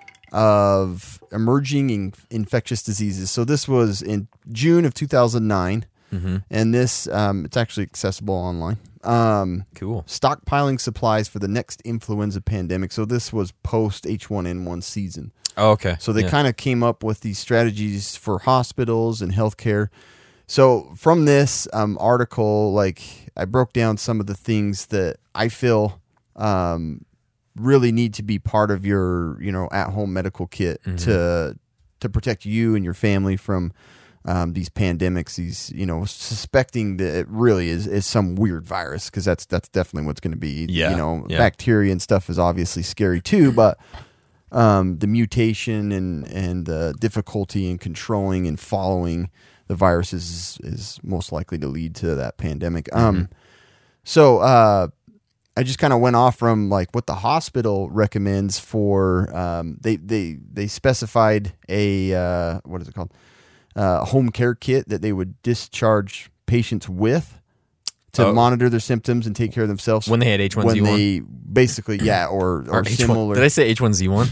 of Emerging in- Infectious Diseases. So this was in June of two thousand nine, mm-hmm. and this um, it's actually accessible online. Um, cool. Stockpiling supplies for the next influenza pandemic. So this was post H one N one season. Oh, okay. So they yeah. kind of came up with these strategies for hospitals and healthcare. So from this um, article, like I broke down some of the things that I feel um, really need to be part of your, you know, at-home medical kit mm-hmm. to to protect you and your family from um, these pandemics. These, you know, suspecting that it really is is some weird virus, because that's that's definitely what's going to be. Yeah. You know, yeah. bacteria and stuff is obviously scary too, but um, the mutation and and the difficulty in controlling and following the virus is is most likely to lead to that pandemic. Mm-hmm. Um, so uh, I just kind of went off from like what the hospital recommends for. Um, they they they specified a uh, what is it called? Uh, home care kit that they would discharge patients with to oh. monitor their symptoms and take care of themselves when they had H one N one. When they basically yeah or or, or similar. Did I say H one N one?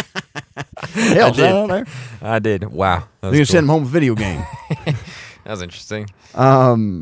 Hell, I did. there. I did. Wow. You're gonna cool. send them home a video game. That was interesting. Um,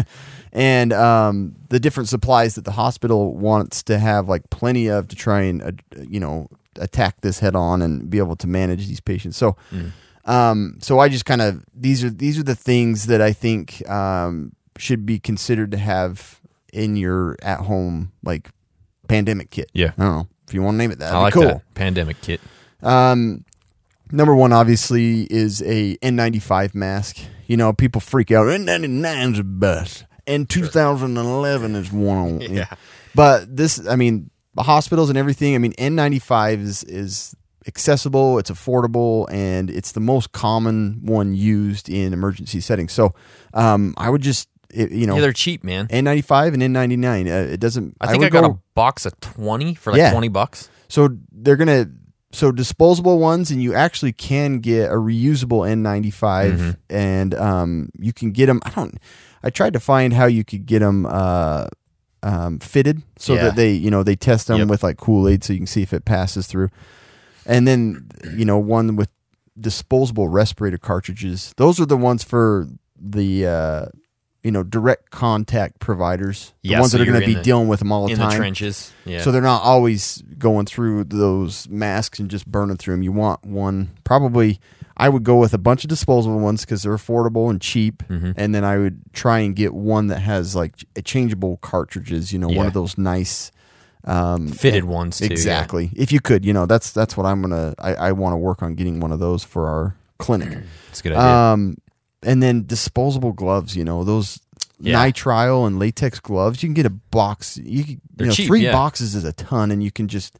and um, the different supplies that the hospital wants to have like plenty of to try and uh, you know attack this head on and be able to manage these patients. So, mm. um, so I just kind of these are these are the things that I think um, should be considered to have in your at home like pandemic kit. Yeah, I don't know if you want to name it that. I like cool. that pandemic kit. Um, number one obviously is a N ninety-five mask. You know, people freak out. N ninety-nine's the best. And two thousand eleven is one. Yeah. But this, I mean, the hospitals and everything, I mean, N ninety-five is, is accessible, it's affordable, and it's the most common one used in emergency settings. So um, I would just, it, you know. Yeah, they're cheap, man. N ninety-five and N ninety-nine. Uh, it doesn't. I think I, I got go, a box of twenty for like yeah. twenty bucks. So they're going to. So disposable ones, and you actually can get a reusable N ninety-five, mm-hmm. and um, you can get them. I don't. I tried to find how you could get them uh, um, fitted so yeah. that they, you know, they test them yep. with like Kool-Aid so you can see if it passes through. And then, you know, one with disposable respirator cartridges. Those are the ones for the uh, you know direct contact providers, the yeah, ones so that are going to be the, dealing with them all the in time. The trenches. Yeah. So they're not always going through those masks and just burning through them. You want one, probably, I would go with a bunch of disposable ones because they're affordable and cheap. Mm-hmm. And then I would try and get one that has like changeable cartridges, you know, yeah. one of those nice um, fitted ones too. Exactly. Yeah. If you could, you know, that's that's what I'm going to, I, I want to work on getting one of those for our clinic. That's a good idea. Um, and then disposable gloves, you know, those yeah. nitrile and latex gloves. You can get a box. You, can, you know, cheap, three yeah. boxes is a ton, and you can just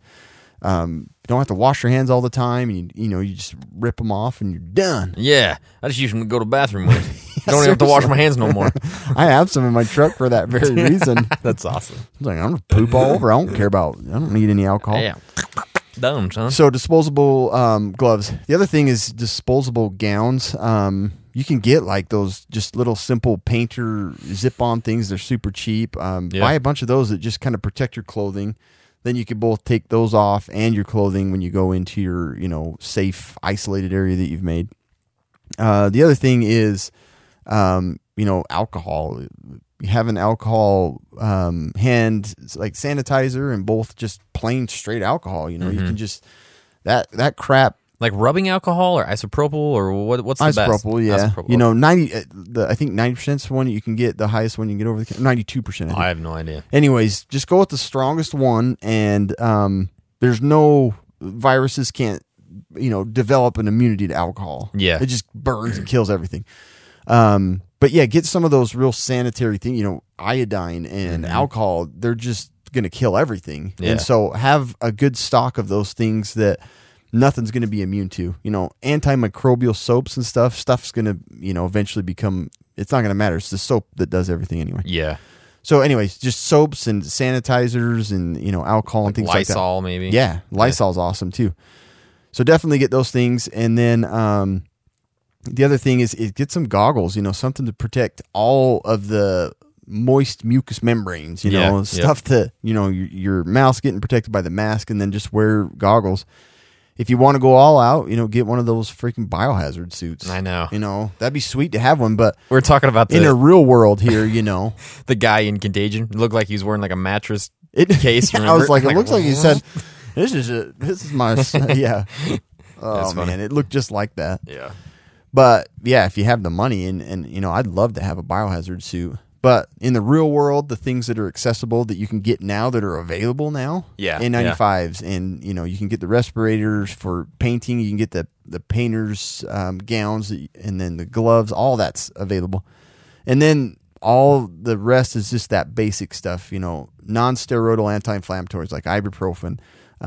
um, you don't have to wash your hands all the time. And you, you know, you just rip them off, and you're done. Yeah, I just use them to go to the bathroom with. yeah, don't even have to wash my hands no more. I have some in my truck for that very reason. That's awesome. I'm like, I'm gonna poop all over. I don't care about. I don't need any alcohol. Yeah. Dumb, son. So disposable um, gloves. The other thing is disposable gowns. Um, you can get like those just little simple painter zip-on things. They're super cheap. Um, yeah. Buy a bunch of those that just kind of protect your clothing. Then you can both take those off and your clothing when you go into your, you know, safe, isolated area that you've made. Uh, the other thing is, um, you know, alcohol. You have an alcohol um, hand like sanitizer and both just plain straight alcohol. You know, mm-hmm. you can just that that crap. Like rubbing alcohol or isopropyl or what? What's the isopropyl, best? Isopropyl, yeah. Isopropyl. You know, ninety. Uh, the, I think ninety percent is the one you can get. The highest one you can get over the ninety-two percent. I, I have no idea. Anyways, just go with the strongest one, and um, there's no viruses can't you know develop an immunity to alcohol. Yeah, it just burns and kills everything. Um, but yeah, get some of those real sanitary things. You know, iodine and mm-hmm. alcohol. They're just gonna kill everything. Yeah. And so have a good stock of those things that nothing's going to be immune to. You know, antimicrobial soaps and stuff, stuff's going to, you know, eventually become, it's not going to matter. It's the soap that does everything anyway. Yeah. So, anyways, just soaps and sanitizers and, you know, alcohol and Like things Lysol, like that. maybe? Yeah, Lysol's awesome too. So definitely get those things. And then um, the other thing is, is get some goggles, you know, something to protect all of the moist mucous membranes, you Yeah, know, yeah. stuff to, you know, your, your mouth's getting protected by the mask, and then just wear goggles. If you want to go all out, you know, get one of those freaking biohazard suits. I know. You know, that'd be sweet to have one, but We're talking about the, in a real world here, you know. the guy in Contagion. It looked like he was wearing like a mattress It, case. I remember? was like, it looks like he said, "This is a, this is my yeah." Oh That's funny. man, it looked just like that. Yeah. But yeah, if you have the money, and and you know, I'd love to have a biohazard suit. But in the real world, the things that are accessible that you can get now, that are available now, Yeah, N ninety-fives, and you know, you can get the respirators for painting. You can get the the painters um, gowns, and then the gloves. All that's available, and then all the rest is just that basic stuff. You know, non-steroidal anti-inflammatories like ibuprofen,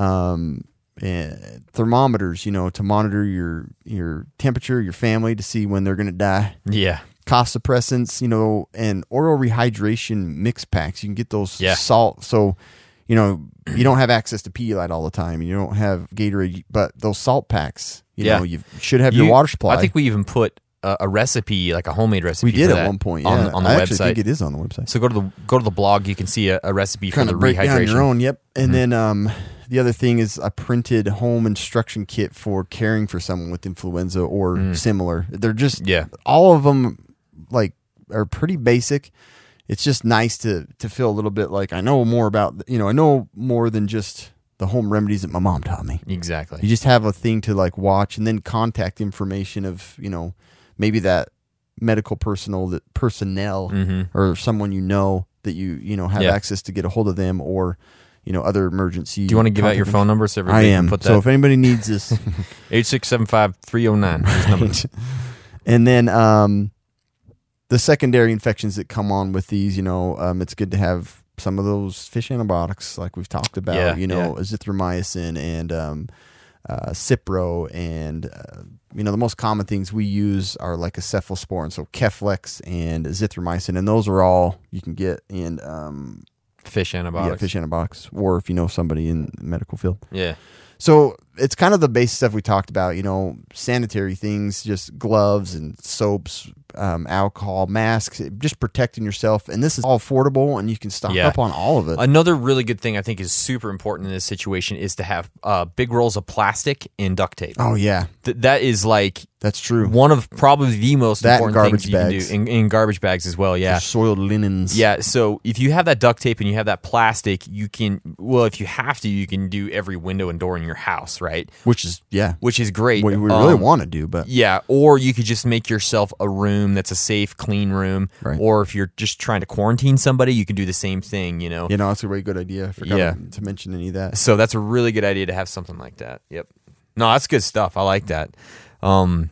um, and thermometers. You know, to monitor your your temperature, your family, to see when they're going to die. Yeah. Cough suppressants, you know, and oral rehydration mix packs. You can get those Yeah. salt. So, you know, you don't have access to Pedialyte all the time. You don't have Gatorade, but those salt packs, you Yeah. know, you should have You- your water supply. I think we even put a, a recipe, like a homemade recipe. We did for at that one point, on, yeah. on the I website. actually think it is on the website. So go to the go to the blog. You can see a, a recipe kind for of the break rehydration. down your own. Yep. And Mhm. then um, the other thing is a printed home instruction kit for caring for someone with influenza or Mm. similar. They're just Yeah. all of them like are pretty basic. It's just nice to to feel a little bit like I know more about, you know, I know more than just the home remedies that my mom taught me. Exactly. You just have a thing to like watch, and then contact information of, you know, maybe that medical personnel that personnel Mhm. or someone you know that you you know have Yeah. access to get a hold of them, or you know, other emergency. Do you want to give out your contact phone info- number so I everybody am. can put that? So if anybody needs this, eight six seven five three oh nine. Right. And then um, the secondary infections that come on with these, you know, um, it's good to have some of those fish antibiotics like we've talked about, Yeah, you know, yeah. azithromycin and um, uh, Cipro, and, uh, you know, the most common things we use are like a cephalosporin, so Keflex and azithromycin, and those are all you can get in um, Fish antibiotics. Yeah, fish antibiotics, or if you know somebody in the medical field. Yeah. So it's kind of the basic stuff we talked about, you know, sanitary things, just gloves and soaps, um, alcohol, masks, just protecting yourself. And this is all affordable, and you can stock Yeah. up on all of it. Another really good thing I think is super important in this situation is to have uh, big rolls of plastic and duct tape. Oh, yeah. Th- that is like That's true. one of probably the most That and important garbage things you bags. can do in, in garbage bags as well. Yeah, Your soiled linens. yeah. So if you have that duct tape and you have that plastic, you can. Well, if you have to, you can do every window and door in your house, right? Which is, yeah. Which is great. What we really Um, want to do, but Yeah, or you could just make yourself a room that's a safe, clean room. Right. Or if you're just trying to quarantine somebody, you can do the same thing, you know? you know, that's a really good idea. I forgot Yeah. to mention any of that. So that's a really good idea to have something like that. Yep. No, that's good stuff. I like that. Um,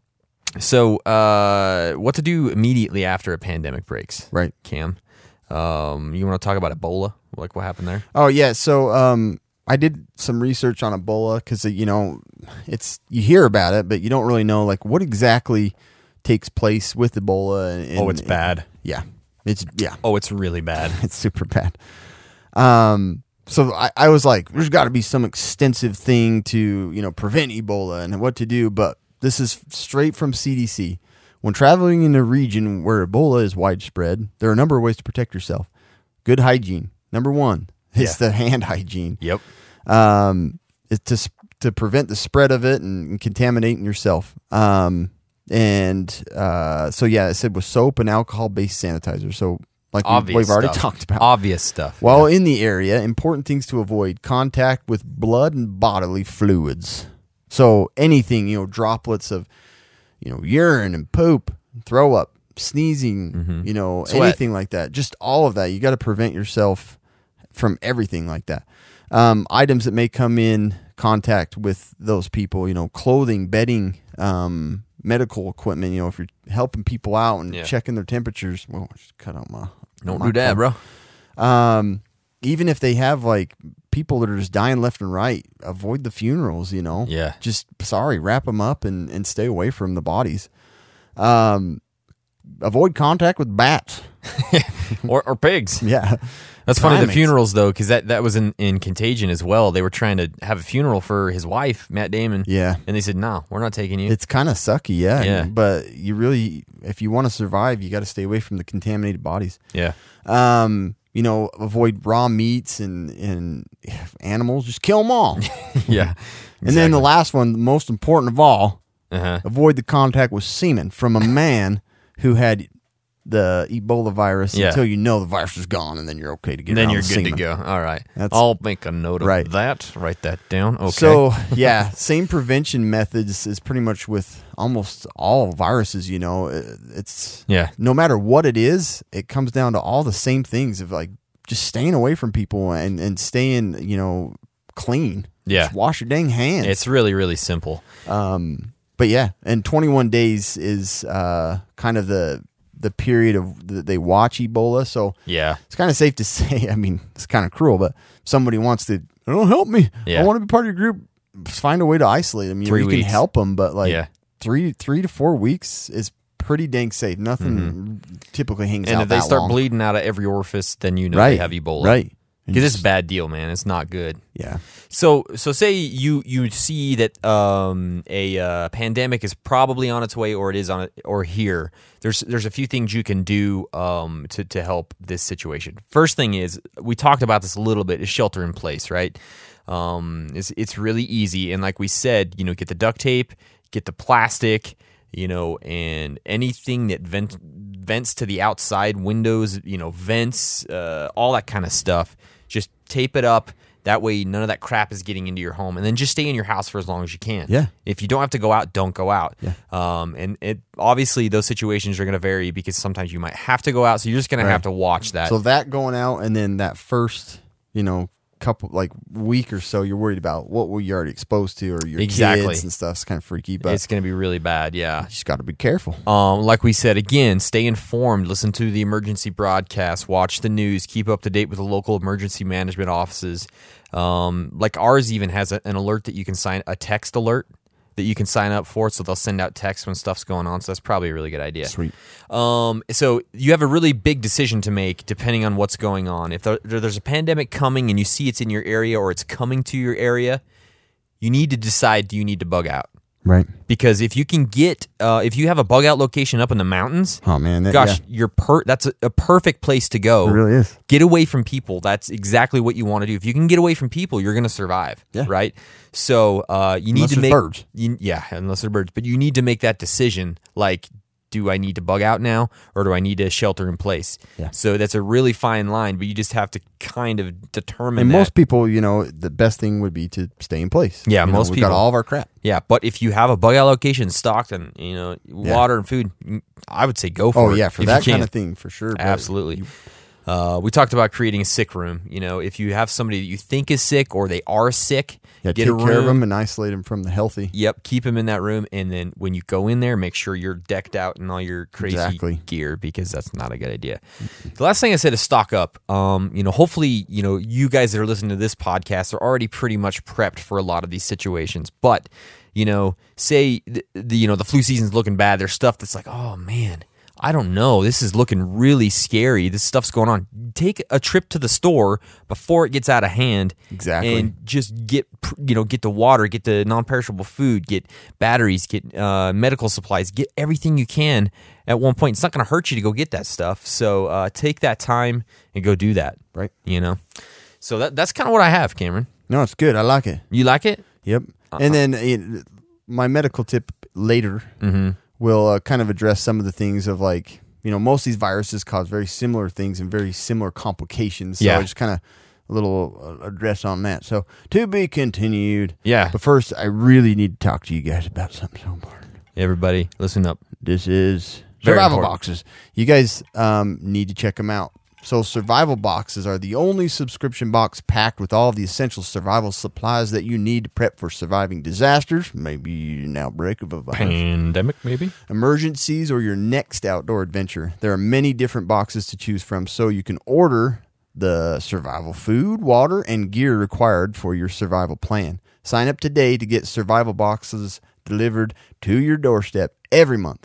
so uh, what to do immediately after a pandemic breaks? Right. Cam? Um, you want to talk about Ebola? Like what happened there? Oh, yeah. So um, I did some research on Ebola because, you know, it's you hear about it, but you don't really know, like, what exactly takes place with Ebola. And, and- Oh, it's bad. Yeah. It's, yeah. Oh, it's really bad. It's super bad. Um, so I, I was like, there's got to be some extensive thing to, you know, prevent Ebola and what to do. But this is straight from C D C. When traveling in a region where Ebola is widespread, there are a number of ways to protect yourself. Good hygiene. Number one is Yeah. the hand hygiene. Yep. Um, it's to, s- to prevent the spread of it and, and contaminating yourself. Um, and uh, so, yeah, it said with soap and alcohol-based sanitizer. So, like we, Obvious we've already stuff. talked about. Obvious stuff. While in the area, important things to avoid: contact with blood and bodily fluids. So anything, you know, droplets of, you know, urine and poop, throw up, sneezing, Mhm. you know, Sweat. anything like that. Just all of that. You got to prevent yourself from everything like that. Um, items that may come in contact with those people, you know, clothing, bedding, um, medical equipment. You know, if you're helping people out and Yeah. checking their temperatures, well, just cut out my. Don't my do that, phone. bro. Um, even if they have like people that are just dying left and right, avoid the funerals, you know? Yeah. Just sorry, wrap them up and, and stay away from the bodies. Um, avoid contact with bats. or, or pigs. Yeah. That's funny, the Primates. funerals, though, because that, that was in, in Contagion as well. They were trying to have a funeral for his wife, Matt Damon. Yeah. And they said, no, we're not taking you. It's kind of sucky, yeah. Yeah. But you really, if you want to survive, you got to stay away from the contaminated bodies. Yeah. Um, you know, avoid raw meats and, and animals. Just kill them all. Yeah. And then the last one, the most important of all, Uh-huh. avoid the contact with semen from a man who had the Ebola virus Yeah. until you know the virus is gone, and then you're okay to get then around you're the good semen. to go. All right. That's- I'll make a note of Right. that. Write that down. Okay. So, yeah, same prevention methods is pretty much with almost all viruses, you know. It's Yeah. no matter what it is, it comes down to all the same things of like just staying away from people and, and staying, you know, clean. Yeah. Just wash your dang hands. It's really, really simple. Um, but yeah, and twenty-one days is uh, kind of the the period of that they watch Ebola. So Yeah. it's kind of safe to say. I mean, it's kind of cruel, but if somebody wants to, oh, help me. Yeah. I want to be part of your group. Find a way to isolate them. You, know, Three you can weeks. help them, but like Yeah. three three to four weeks is pretty dang safe. Nothing typically hangs And out if they that start long. bleeding out of every orifice, then you know Right. they have Ebola. Right. Because it's a bad deal, man. It's not good. Yeah. So, so say you you see that um, a uh, pandemic is probably on its way, or it is on it, or here. There's there's a few things you can do um, to to help this situation. First thing is, we talked about this a little bit, is shelter in place, right? Um, it's it's really easy, and like we said, you know, get the duct tape, get the plastic, you know, and anything that vent, vents to the outside, windows, you know, vents, uh, all that kind of stuff. Just tape it up. That way, none of that crap is getting into your home. And then just stay in your house for as long as you can. Yeah. If you don't have to go out, don't go out. Yeah. Um, and it obviously, those situations are going to vary because sometimes you might have to go out. So you're just going Right. to have to watch that. So that going out and then that first, you know, couple like week or so, you're worried about what were you already exposed to or your Exactly. kids and stuff. It's kind of freaky, but it's going to be really bad. Yeah. you just got to be careful. Um, like we said, again, stay informed, listen to the emergency broadcast, watch the news, keep up to date with the local emergency management offices. Um, like ours even has a, an alert that you can sign, a text alert that you can sign up for, so they'll send out texts when stuff's going on, so that's probably a really good idea. Sweet. Um, so you have a really big decision to make depending on what's going on. If there, there's a pandemic coming and you see it's in your area or it's coming to your area, you need to decide, do you need to bug out? Right. Because if you can get, uh, if you have a bug out location up in the mountains, Oh man, that, gosh, yeah, you're per- that's a, a perfect place to go. it really is. Get away from people. That's exactly what you want to do. If you can get away from people, you're going to survive. Yeah. Right. So uh, you need Unless to there's make birds. You, yeah, unless they're birds. But you need to make that decision. Like, do I need to bug out now, or do I need to shelter in place? Yeah. So that's a really fine line, but you just have to kind of determine. And that. most people, you know, the best thing would be to stay in place. Yeah, You know, most we people. got all of our crap. Yeah, but if you have a bug out location stocked and you know water and food, I would say go for Oh it. yeah, for if that you kind can. of thing, for sure. but Absolutely. Uh, we talked about creating a sick room. You know, if you have somebody that you think is sick or they are sick, Yeah, get take a room. care of them and isolate them from the healthy. Yep, keep them in that room, and then when you go in there, make sure you're decked out in all your crazy Exactly. gear because that's not a good idea. The last thing I said is stock up. Um, you know, hopefully, you know, you guys that are listening to this podcast are already pretty much prepped for a lot of these situations. But you know, say the, the you know the flu season's looking bad. There's stuff that's like, oh man, I don't know. This is looking really scary. This stuff's going on. Take a trip to the store before it gets out of hand. Exactly. And just get, you know, get the water, get the non-perishable food, get batteries, get uh, medical supplies, get everything you can at one point. It's not going to hurt you to go get that stuff. So uh, take that time and go do that. Right. You know? So that that's kind of what I have, Cameron. No, it's good. I like it. You like it? Yep. Uh-huh. And then it, my medical tip later Mm-hmm. will uh, kind of address some of the things of like, you know, most of these viruses cause very similar things and very similar complications. So Yeah. just kind of a little uh, address on that. So to be continued. Yeah. But first, I really need to talk to you guys about something so important. Everybody, listen up. This is Very survival important. boxes. You guys um, need to check them out. So survival boxes are the only subscription box packed with all of the essential survival supplies that you need to prep for surviving disasters, maybe an outbreak of a virus, Pandemic, maybe? emergencies, or your next outdoor adventure. There are many different boxes to choose from, so you can order the survival food, water, and gear required for your survival plan. Sign up today to get survival boxes delivered to your doorstep every month.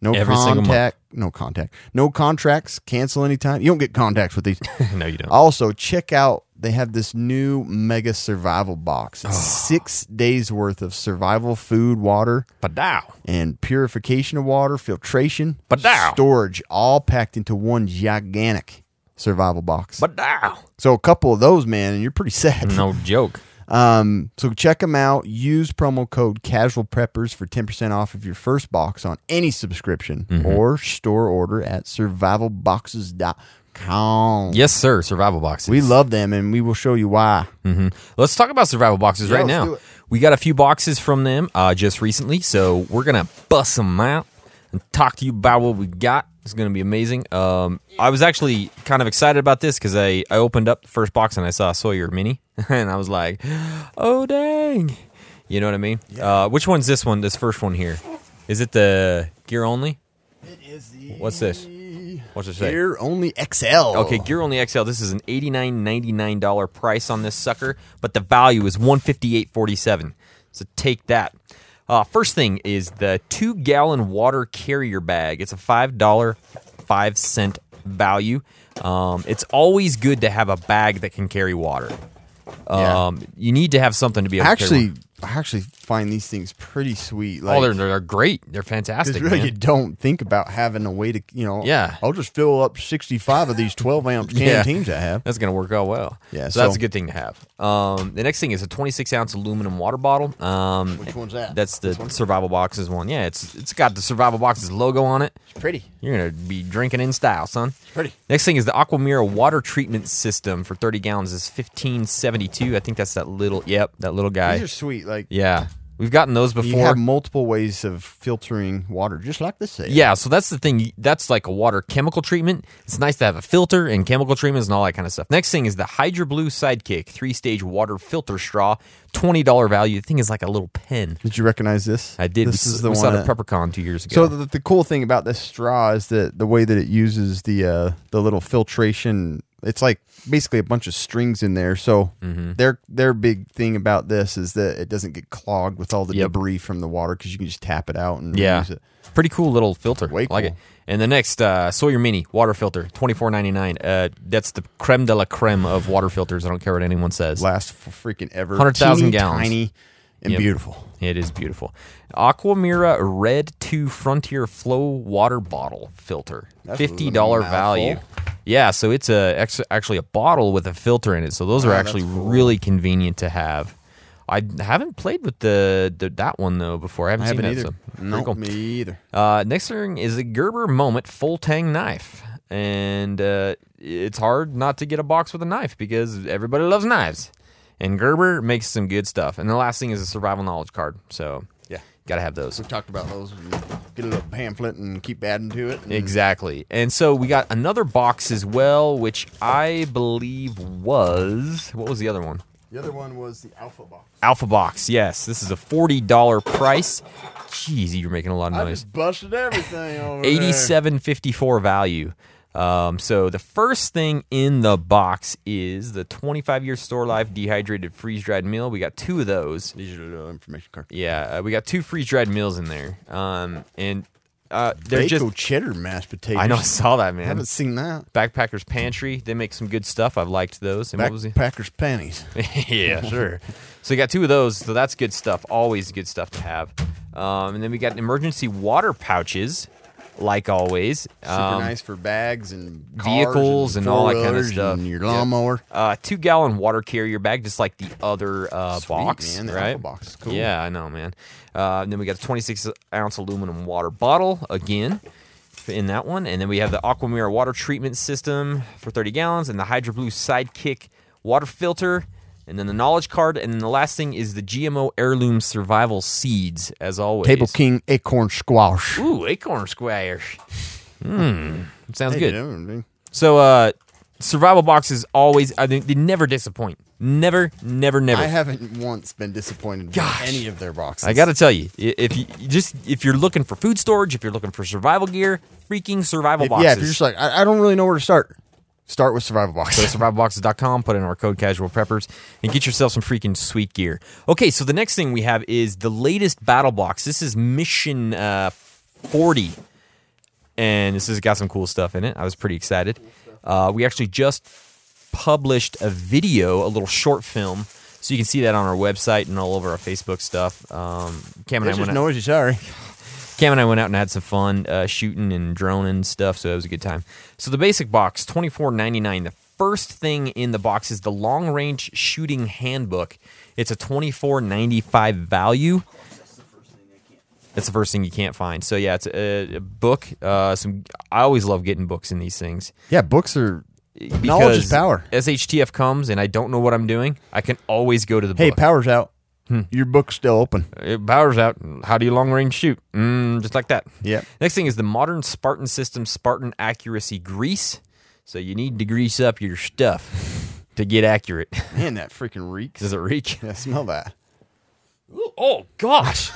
No Every single month. contact. No contact. No contracts. Cancel anytime. You don't get contacts with these. No, you don't. Also, check out. They have this new mega survival box. It's six days worth of survival food, water, Padow. and purification of water, filtration, Padow. storage, all packed into one gigantic survival box. Padow. So a couple of those, man, and you're pretty set. No joke. Um, so check them out. Use promo code Casual Preppers for ten percent off of your first box on any subscription Mm-hmm. or store order at survival boxes dot com. Yes, sir. Survival boxes. We love them, and we will show you why. Mm-hmm. Let's talk about survival boxes Yeah, right let's do now. it. We got a few boxes from them uh, just recently, so we're gonna bust them out and talk to you about what we got. It's gonna be amazing. Um, I was actually kind of excited about this because I, I opened up the first box and I saw a Sawyer Mini, and I was like, "Oh dang!" You know what I mean? Uh, which one's this one? This first one here. Is it the gear only? It is the What's this? What's it say? Gear Only X L. Okay, Gear Only X L. This is an eighty-nine ninety-nine dollars price on this sucker, but the value is one hundred fifty-eight dollars and forty-seven cents. So take that. Uh, first thing is the two-gallon water carrier bag. It's a five dollars and five cents value. Um, it's always good to have a bag that can carry water. Um, Yeah. You need to have something to be able to carry Actually, water. I actually find these things pretty sweet. Oh, they're, they're great. They're fantastic, Because really, man. you don't think about having a way to, you know, Yeah. I'll just fill up sixty-five of these twelve ounce Yeah. canteens I have. That's going to work out well. Yeah, so, that's so- a good thing to have. Um, the next thing is a twenty-six ounce aluminum water bottle. Um, Which one's that? That's the This one? Survival Boxes one. Yeah, it's it's got the Survival Boxes logo on it. It's pretty. You're going to be drinking in style, son. Pretty. Next thing is the Aquamira water treatment system for thirty gallons is fifteen seventy-two. I think that's that little, yep, that little guy. These are sweet. Like, Yeah. We've gotten those before. you have multiple ways of filtering water, just like this says. Yeah, so that's the thing. That's like a water chemical treatment. It's nice to have a filter and chemical treatments and all that kind of stuff. Next thing is the Hydro Blue Sidekick three-stage water filter straw, twenty dollars value. The thing is like a little pen. Did you recognize this? I did. This we, is the we one saw it that- at PrepperCon two years ago. So the, the cool thing about this straw is that the way that it uses the uh, the little filtration, it's like basically a bunch of strings in there. So Mm-hmm. their their big thing about this is that it doesn't get clogged with all the Yep. debris from the water because you can just tap it out and yeah, use it. pretty cool little filter. Way I like cool. it. And the next uh, Sawyer Mini water filter, twenty-four ninety-nine. Uh, that's the creme de la creme of water filters. I don't care what anyone says. Last for freaking ever. one hundred thousand Teeny gallons. Tiny and Yep. beautiful. It is beautiful. Aquamira Red two Frontier Flow water bottle filter, That's fifty dollars a value. mouthful. Yeah, so it's a ex- actually a bottle with a filter in it. So those are Oh, actually that's cool. really convenient to have. I haven't played with the, the that one though before. I haven't I seen haven't that. either. So pretty No, cool. me either. Uh, next thing is a Gerber Moment full tang knife, and uh, it's hard not to get a box with a knife because everybody loves knives, and Gerber makes some good stuff. And the last thing is a survival knowledge card. So Yeah. gotta have those. We've talked about those. Get a little pamphlet and keep adding to it. and- Exactly. And so we got another box as well, which I believe was what was the other one? The other one was the Alpha Box. Alpha Box. Yes, this is a forty dollars price. Jeez, you're making a lot of I noise. just busted everything over there. eighty-seven fifty-four value. Um, so the first thing in the box is the twenty-five year store life dehydrated freeze dried meal. We got two of those. These are the little information cards. Yeah, uh, we got two freeze dried meals in there. Um, and uh, they're Baco just cheddar mashed potatoes. I know I saw that, I man. haven't seen that. Backpackers Pantry. They make some good stuff. I've liked those. And what was the Backpackers panties. yeah, sure. So you got two of those, so that's good stuff. Always good stuff to have. Um, and then we got emergency water pouches, like always. Super Um, nice for bags and cars vehicles and, all that kind of four-wheelers stuff. And your Yep. lawnmower. Uh, two gallon water carrier bag, just like the other uh, Sweet, box, man. The right? Alpha Box is cool. Yeah, I know, man. Uh, and then we got a twenty-six ounce aluminum water bottle again in that one, and then we have the Aquamira water treatment system for thirty gallons, and the Hydro Blue Sidekick water filter, and then the knowledge card, and then the last thing is the G M O heirloom survival seeds, as always. Table King acorn squash. Ooh, acorn squash. Mmm, sounds Hey, good. dude, So, uh, survival boxes always, I think they never disappoint. Never, never, never. I haven't once been disappointed Gosh. with any of their boxes. I got to tell you, i- if you you just if you're looking for food storage, if you're looking for survival gear, freaking survival If- boxes. Yeah, if you're just like, I, I don't really know where to start, start with survival Go to boxes. survival boxes dot com, put in our code Casual Preppers, and get yourself some freaking sweet gear. Okay, so the next thing we have is the latest battle box. This is Mission uh, forty. And this has got some cool stuff in it. I was pretty excited. Uh, we actually just published a video, a little short film, so you can see that on our website and all over our Facebook stuff. Um, Cam and I It's went just out, noisy, sorry. Cam and I went out and had some fun uh, shooting and droning and stuff, so it was a good time. So the basic box, twenty-four ninety-nine. The first thing in the box is the Long Range Shooting Handbook. It's a twenty-four ninety-five value. That's the first thing you can't find. So yeah, it's a, a book. Uh, some I always love getting books in these things. Yeah, books are because knowledge is power. S H T F comes and I don't know what I'm doing, I can always go to the Hey, book. power's out. Hmm. Your book's still open. It powers out. How do you long range shoot? Mm, just like that. Yeah. Next thing is the Modern Spartan System Spartan Accuracy Grease. So you need to grease up your stuff to get accurate. Man, that freaking reeks. Does it reek? Yeah, smell that. Oh, gosh.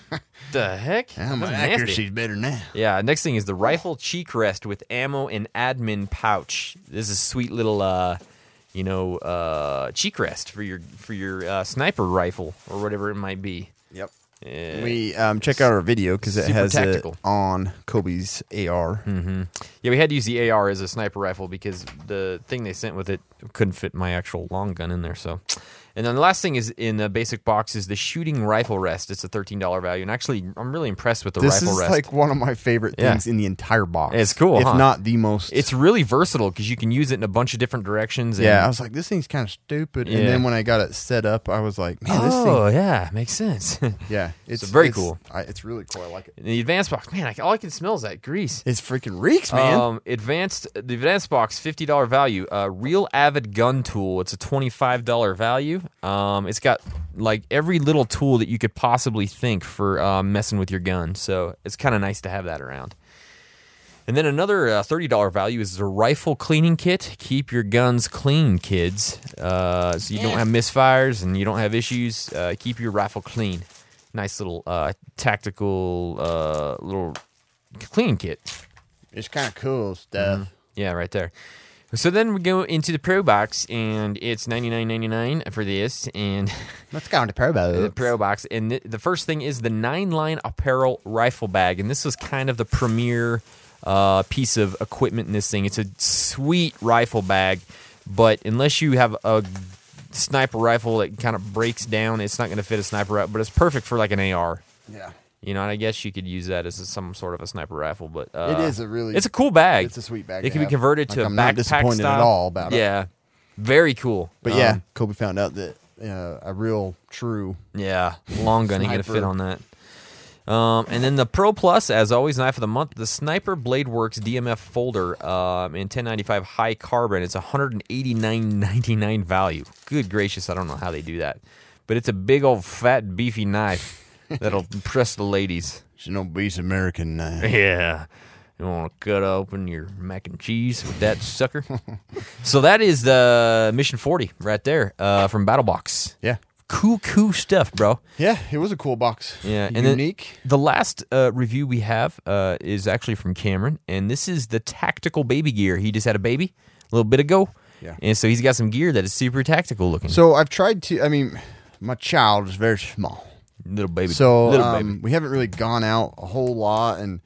The heck? Yeah, my That's nasty. accuracy's better now. Yeah, next thing is the Rifle Cheek Rest with ammo and admin pouch. This is a sweet little, uh, you know, uh, cheek rest for your for your uh, sniper rifle or whatever it might be. Yep. Uh, We um, check out our video because it super has tactical. it on Kobe's A R. Mm-hmm. Yeah, we had to use the A R as a sniper rifle because the thing they sent with it couldn't fit my actual long gun in there. So, and then the last thing is in the basic box is the Shooting Rifle Rest. It's a thirteen dollars value, and actually, I'm really impressed with the This rifle is rest. like one of my favorite Yeah. things in the entire box. It's cool, if huh? not the most. It's really versatile because you can use it in a bunch of different directions. And Yeah, I was like, this thing's kind of stupid. Yeah. And then when I got it set up, I was like, man, this oh, thing. yeah, makes sense. Yeah, it's So very it's- cool. I, it's really cool. I like it. In the advanced box, man, I, all I can smell is that grease. It's freaking reeks, man. Um, advanced, the advanced box, fifty dollars value. Uh, Real Avid Gun Tool. It's a twenty-five dollars value. Um, it's got like every little tool that you could possibly think for uh, messing with your gun. So it's kind of nice to have that around. And then another uh, thirty dollars value is the Rifle Cleaning Kit. Keep your guns clean, kids. Uh, so you don't have misfires and you don't have issues. Uh, keep your rifle clean. Nice little uh, tactical uh, little cleaning kit. It's kind of cool stuff. Mhm. Yeah, right there. So then we go into the Pro Box, and it's ninety-nine ninety-nine for this. And Let's go into Pro Box. the Pro Box, and th- the first thing is the Nine Line Apparel Rifle Bag, and this was kind of the premier uh, piece of equipment in this thing. It's a sweet rifle bag, but unless you have a sniper rifle that kind of breaks down, it's not going to fit a sniper rifle. But it's perfect for like an A R. Yeah. You know, and I guess you could use that as a, some sort of a sniper rifle, but uh, It is a really- it's a cool bag. it's a sweet bag It to can be have. converted Like, to a I'm not backpack disappointed style. at all about it. Yeah, very cool. But Um, yeah, Kobe found out that uh, a real true yeah, long gun ain't gonna fit sniper. on that. Um, and then the Pro Plus, as always, knife of the month, the Sniper Blade Works D M F folder um, in ten ninety-five high carbon. It's one eighty-nine ninety-nine value. Good gracious, I don't know how they do that, but it's a big old fat beefy knife that'll impress the ladies. It's no beast American knife. Yeah. You want to cut open your mac and cheese with that sucker? So that is the Mission forty right there uh, from BattleBox. Yeah. Cool, cool stuff, bro. Yeah, it was a cool box. Yeah, and then unique. the last uh, review we have uh, is actually from Cameron, and this is the tactical baby gear. He just had a baby a little bit ago, Yeah. and so he's got some gear that is super tactical looking. So I've tried to. I mean, my child is very small. Little baby. So Little um, baby. we haven't really gone out a whole lot, and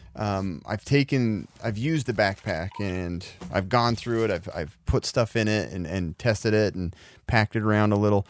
um, I've taken, I've used the backpack, and I've gone through it. I've I've put stuff in it and, and tested it and packed it around a little,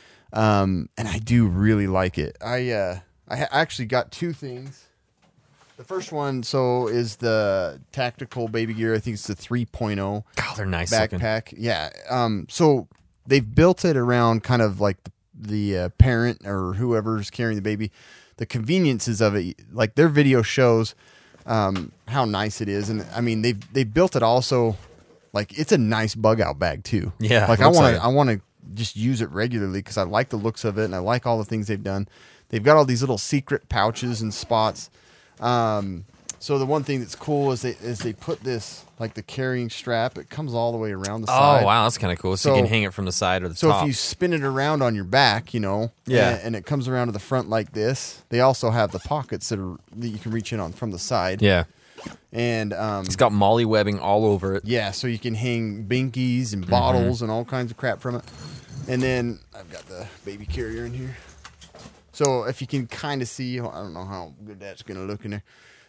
um, and I do really like it. I uh, I ha- actually got two things. The first one, so is the tactical baby gear. I think it's the three point oh. God, they're nice looking. backpack. Yeah. Um. So they've built it around kind of like the, the uh, parent or whoever's carrying the baby, the conveniences of it. Like their video shows um, how nice it is, and I mean they've they built it also like it's a nice bug out bag too. Yeah, Like I looks want like to it. I want to just use it regularly because I like the looks of it and I like all the things they've done. They've got all these little secret pouches and spots. Um, so the one thing that's cool is they is they put this like the carrying strap. It comes all the way around the Oh, side. wow, that's kind of cool. So, you can hang it from the side or the so top. if you spin it around on your back, you know, Yeah. and, and it comes around to the front like this. They also have the pockets that are that you can reach in on from the side. Yeah. And um, It's got molly webbing all over it. yeah, so you can hang binkies and bottles and all kinds of crap from it. And then I've got the baby carrier in here. So if you can kind of see, I don't know how good that's going to look in there,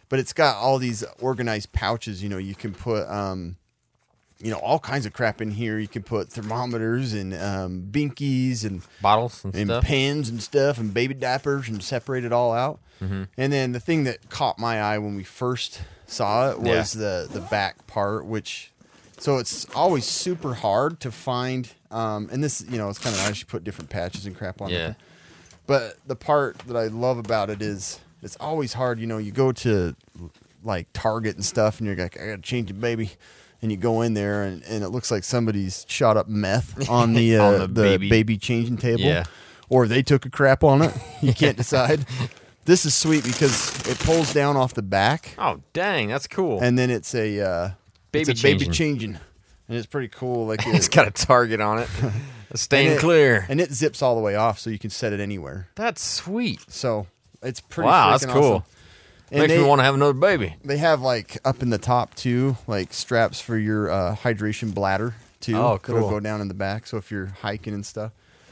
but it's got all these organized pouches. You know, you can put, um, you know, all kinds of crap in here. You can put thermometers and um, binkies and bottles and, and stuff. pens and stuff and baby diapers and separate it all out. Mm-hmm. And then the thing that caught my eye when we first saw it was Yeah. the the back part, which so it's always super hard to find. Um, and this, you know, it's kind of nice. You put different patches and crap on it. Yeah. But the part that I love about it is it's always hard. You know, you go to like Target and stuff, and you're like, I got to change it, baby. And you go in there, and, and it looks like somebody's shot up meth on the uh, On the the, baby. baby. changing table, Yeah. or they took a crap on it. You can't decide. This is sweet because it pulls down off the back, Oh, dang, that's cool. and then it's a uh, Baby it's a baby changing. changing, and it's pretty cool. Like It's it- got a target on it. Staying and it- clear. and it zips all the way off, so you can set it anywhere. That's sweet. So it's pretty. Wow, that's freaking cool. awesome. And Makes they- me want to have another baby. They have like up in the top too, like straps for your uh, hydration bladder too. Oh, That'll cool. go down in the back. So if you're hiking and stuff,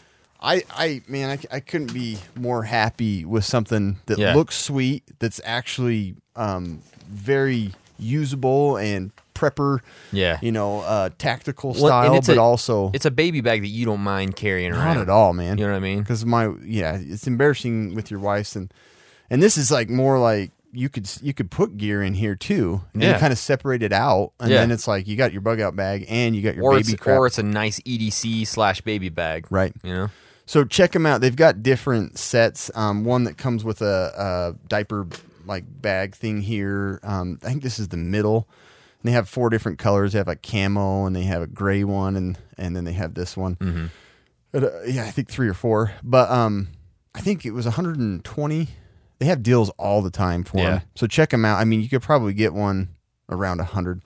I, I, man, I, I couldn't be more happy with something that Yeah. looks sweet. That's actually um, very usable and prepper. Yeah. You know, uh, tactical Well, and style, it's but a- also It's a baby bag that you don't mind carrying around. not at all, man. You know what I mean? Because my yeah, it's embarrassing with your wife's and and this is like more like you could you could put gear in here too, and Yeah. you kind of separate it out, and Yeah. then it's like you got your bug out bag and you got your Or baby it's, crap. or it's a nice E D C slash baby bag. Right. You know? So check them out. They've got different sets. Um, one that comes with a, a diaper like bag thing here. Um, I think this is the middle. And they have four different colors. They have a camo and they have a gray one, and and then they have this one. Mm-hmm. But, uh, yeah, I think three or four. But um, I think it was one hundred twenty. They have deals all the time for Yeah. them. So check them out. I mean, you could probably get one around one hundred.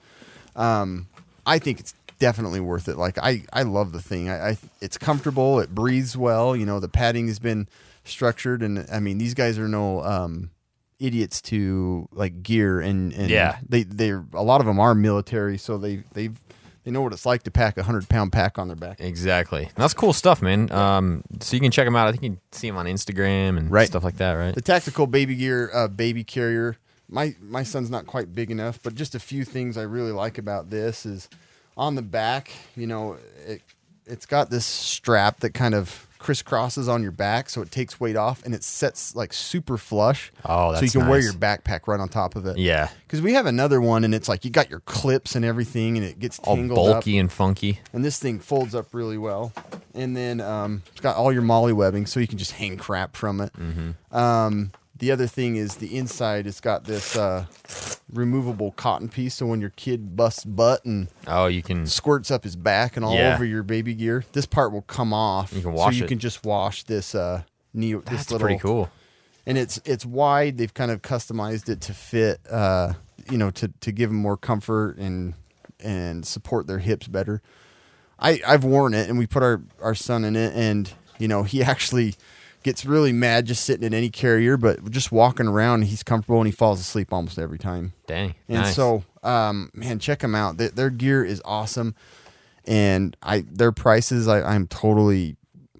Um, I think it's definitely worth it. Like I, I love the thing. I, I it's comfortable. It breathes well. You know, the padding has been structured, and I mean, these guys are no um, idiots to like gear, and, and Yeah. they they're a lot of them are military, so they they've they know what it's like to pack a hundred pound pack on their back. Exactly. That's cool stuff, man. Um, so you can check them out. I think you can see them on Instagram and Right. stuff like that, right? The tactical baby gear, uh, baby carrier. My my son's not quite big enough, but just a few things I really like about this is on the back. You know, it it's got this strap that kind of crisscrosses on your back, so it takes weight off, and it sets like super flush. Oh, so you that's can wear nice. your backpack right on top of it. Yeah. Because we have another one, and it's like you got your clips and everything, and it gets All tangled bulky up. and funky. And this thing folds up really well. And then um, it's got all your molly webbing, so you can just hang crap from it. Mm-hmm. Um, the other thing is the inside. It's got this uh, removable cotton piece, so when your kid busts butt and Oh, you can. squirts up his back and all Yeah. over your baby gear, this part will come off. You can wash so you it. can just wash this. Uh, neo, this That's little, pretty cool. and it's it's wide. They've kind of customized it to fit, uh, you know, to to give them more comfort and and support their hips better. I I've worn it, and we put our our son in it, and you know he actually gets really mad just sitting in any carrier, but just walking around, he's comfortable and he falls asleep almost every time. Dang. And nice. so, um, man, check them out. Their, their gear is awesome, and I their prices. I, I'm totally.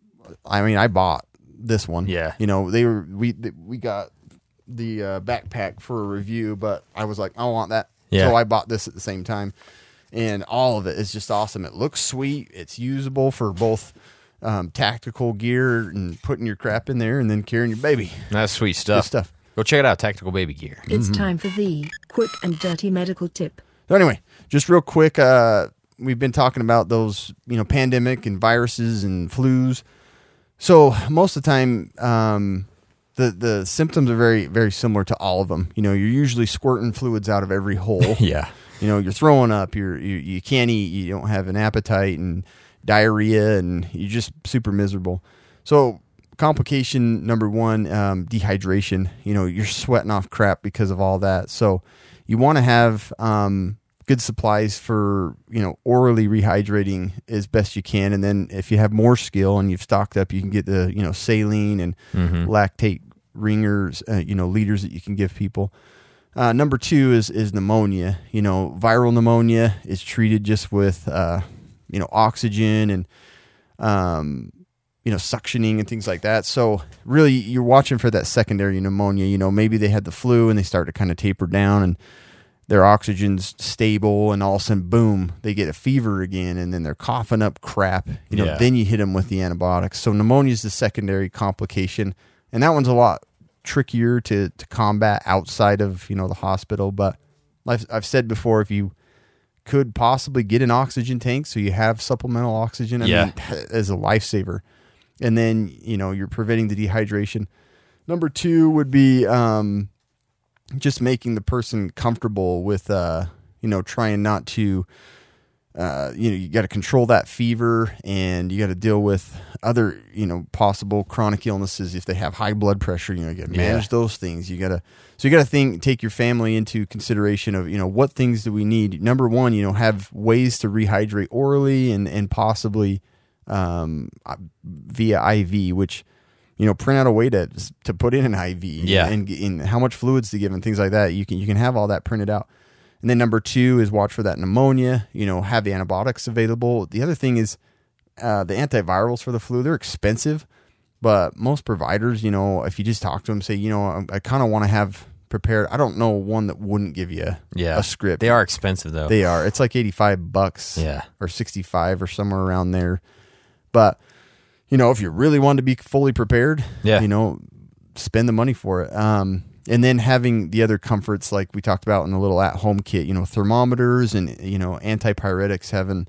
I mean, I bought this one. Yeah. You know, they were we we got the uh, backpack for a review, but I was like, I want that. Yeah. So I bought this at the same time, and all of it is just awesome. It looks sweet. It's usable for both. Um, tactical gear and putting your crap in there and then carrying your baby. That's sweet stuff. Good stuff. Go check it out, Tactical Baby Gear. It's Mm-hmm. time for the quick and dirty medical tip. So anyway, just real quick, uh, we've been talking about those, you know, pandemic and viruses and flus. So most of the time, um, the the symptoms are very very similar to all of them. You know, you're usually squirting fluids out of every hole. Yeah. You know, you're throwing up. You're you, you can't eat. You don't have an appetite and diarrhea, and you're just super miserable. So complication number one, um, dehydration. You know, you're sweating off crap because of all that. So you want to have um, good supplies for, you know, orally rehydrating as best you can. And then if you have more skill and you've stocked up, you can get the, you know, saline and Mhm. lactate ringers, uh, you know, liters that you can give people. Uh, number two is is pneumonia. You know, viral pneumonia is treated just with, uh, you know, oxygen and, um, you know, suctioning and things like that. So really you're watching for that secondary pneumonia. You know, maybe they had the flu and they start to kind of taper down and their oxygen's stable, and all of a sudden, boom, they get a fever again, and then they're coughing up crap. You know, Yeah. then you hit them with the antibiotics. So pneumonia is the secondary complication, and that one's a lot trickier to to combat outside of, you know, the hospital. But I've, I've said before, if you could possibly get an oxygen tank so you have supplemental oxygen, I Yeah. mean, as a lifesaver. And then, you know, you're preventing the dehydration. Number two would be um, just making the person comfortable with, uh, you know, trying not to, uh, you know, you got to control that fever, and you got to deal with other, you know, possible chronic illnesses. If they have high blood pressure, you know, you got to manage Yeah. those things. You got to, so you got to think, take your family into consideration of, you know, what things do we need? Number one, you know, have ways to rehydrate orally and, and possibly, um, via I V, which, you know, print out a way to to put in an I V, Yeah. and, and how much fluids to give and things like that. You can you can have all that printed out. And then number two is watch for that pneumonia. You know, have the antibiotics available. The other thing is uh, the antivirals for the flu. They're expensive, but most providers, you know, if you just talk to them, say, you know, I, I kind of want to have prepared. I don't know one that wouldn't give you Yeah. a script. They are expensive though. They are. It's like eighty-five bucks, Yeah. or sixty-five or somewhere around there. But you know, if you really want to be fully prepared, Yeah. you know, spend the money for it. Um, and then having the other comforts like we talked about in the little at-home kit, you know, thermometers and, you know, antipyretics, having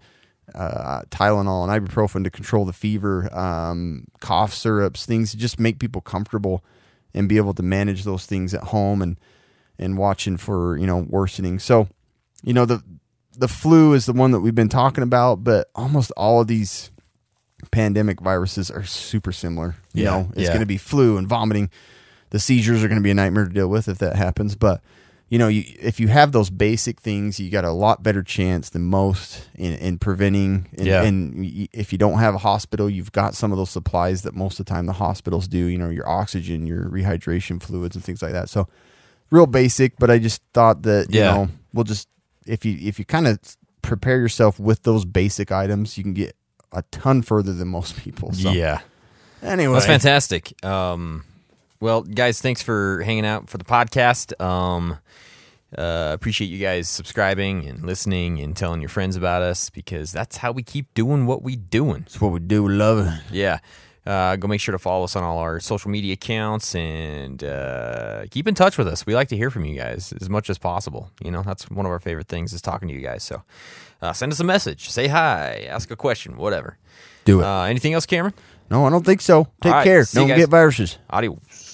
uh, Tylenol and ibuprofen to control the fever, um, cough syrups, things to just make people comfortable and be able to manage those things at home, and and watching for, you know, worsening. So, you know, the the flu is the one that we've been talking about, but almost all of these pandemic viruses are super similar. You Yeah, know, it's yeah. going to be flu and vomiting. The seizures are going to be a nightmare to deal with if that happens. But, you know, you, if you have those basic things, you got a lot better chance than most in, in preventing. And, Yeah. and y- if you don't have a hospital, you've got some of those supplies that most of the time the hospitals do, you know, your oxygen, your rehydration fluids and things like that. So real basic, but I just thought that, you Yeah. know, we'll just, if you, if you kind of prepare yourself with those basic items, you can get a ton further than most people. So. Yeah. Anyway. That's fantastic. Um, well, guys, thanks for hanging out for the podcast. Um, uh, appreciate you guys subscribing and listening and telling your friends about us, because that's how we keep doing what we doing. That's what we do. We love it. Yeah. Uh, go make sure to follow us on all our social media accounts, and uh, keep in touch with us. We like to hear from you guys as much as possible. You know, that's one of our favorite things, is talking to you guys. So uh, send us a message, say hi, ask a question, whatever. Do it. Uh, anything else, Cameron? No, I don't think so. Take All right, care. see you Don't guys. get viruses. Adios.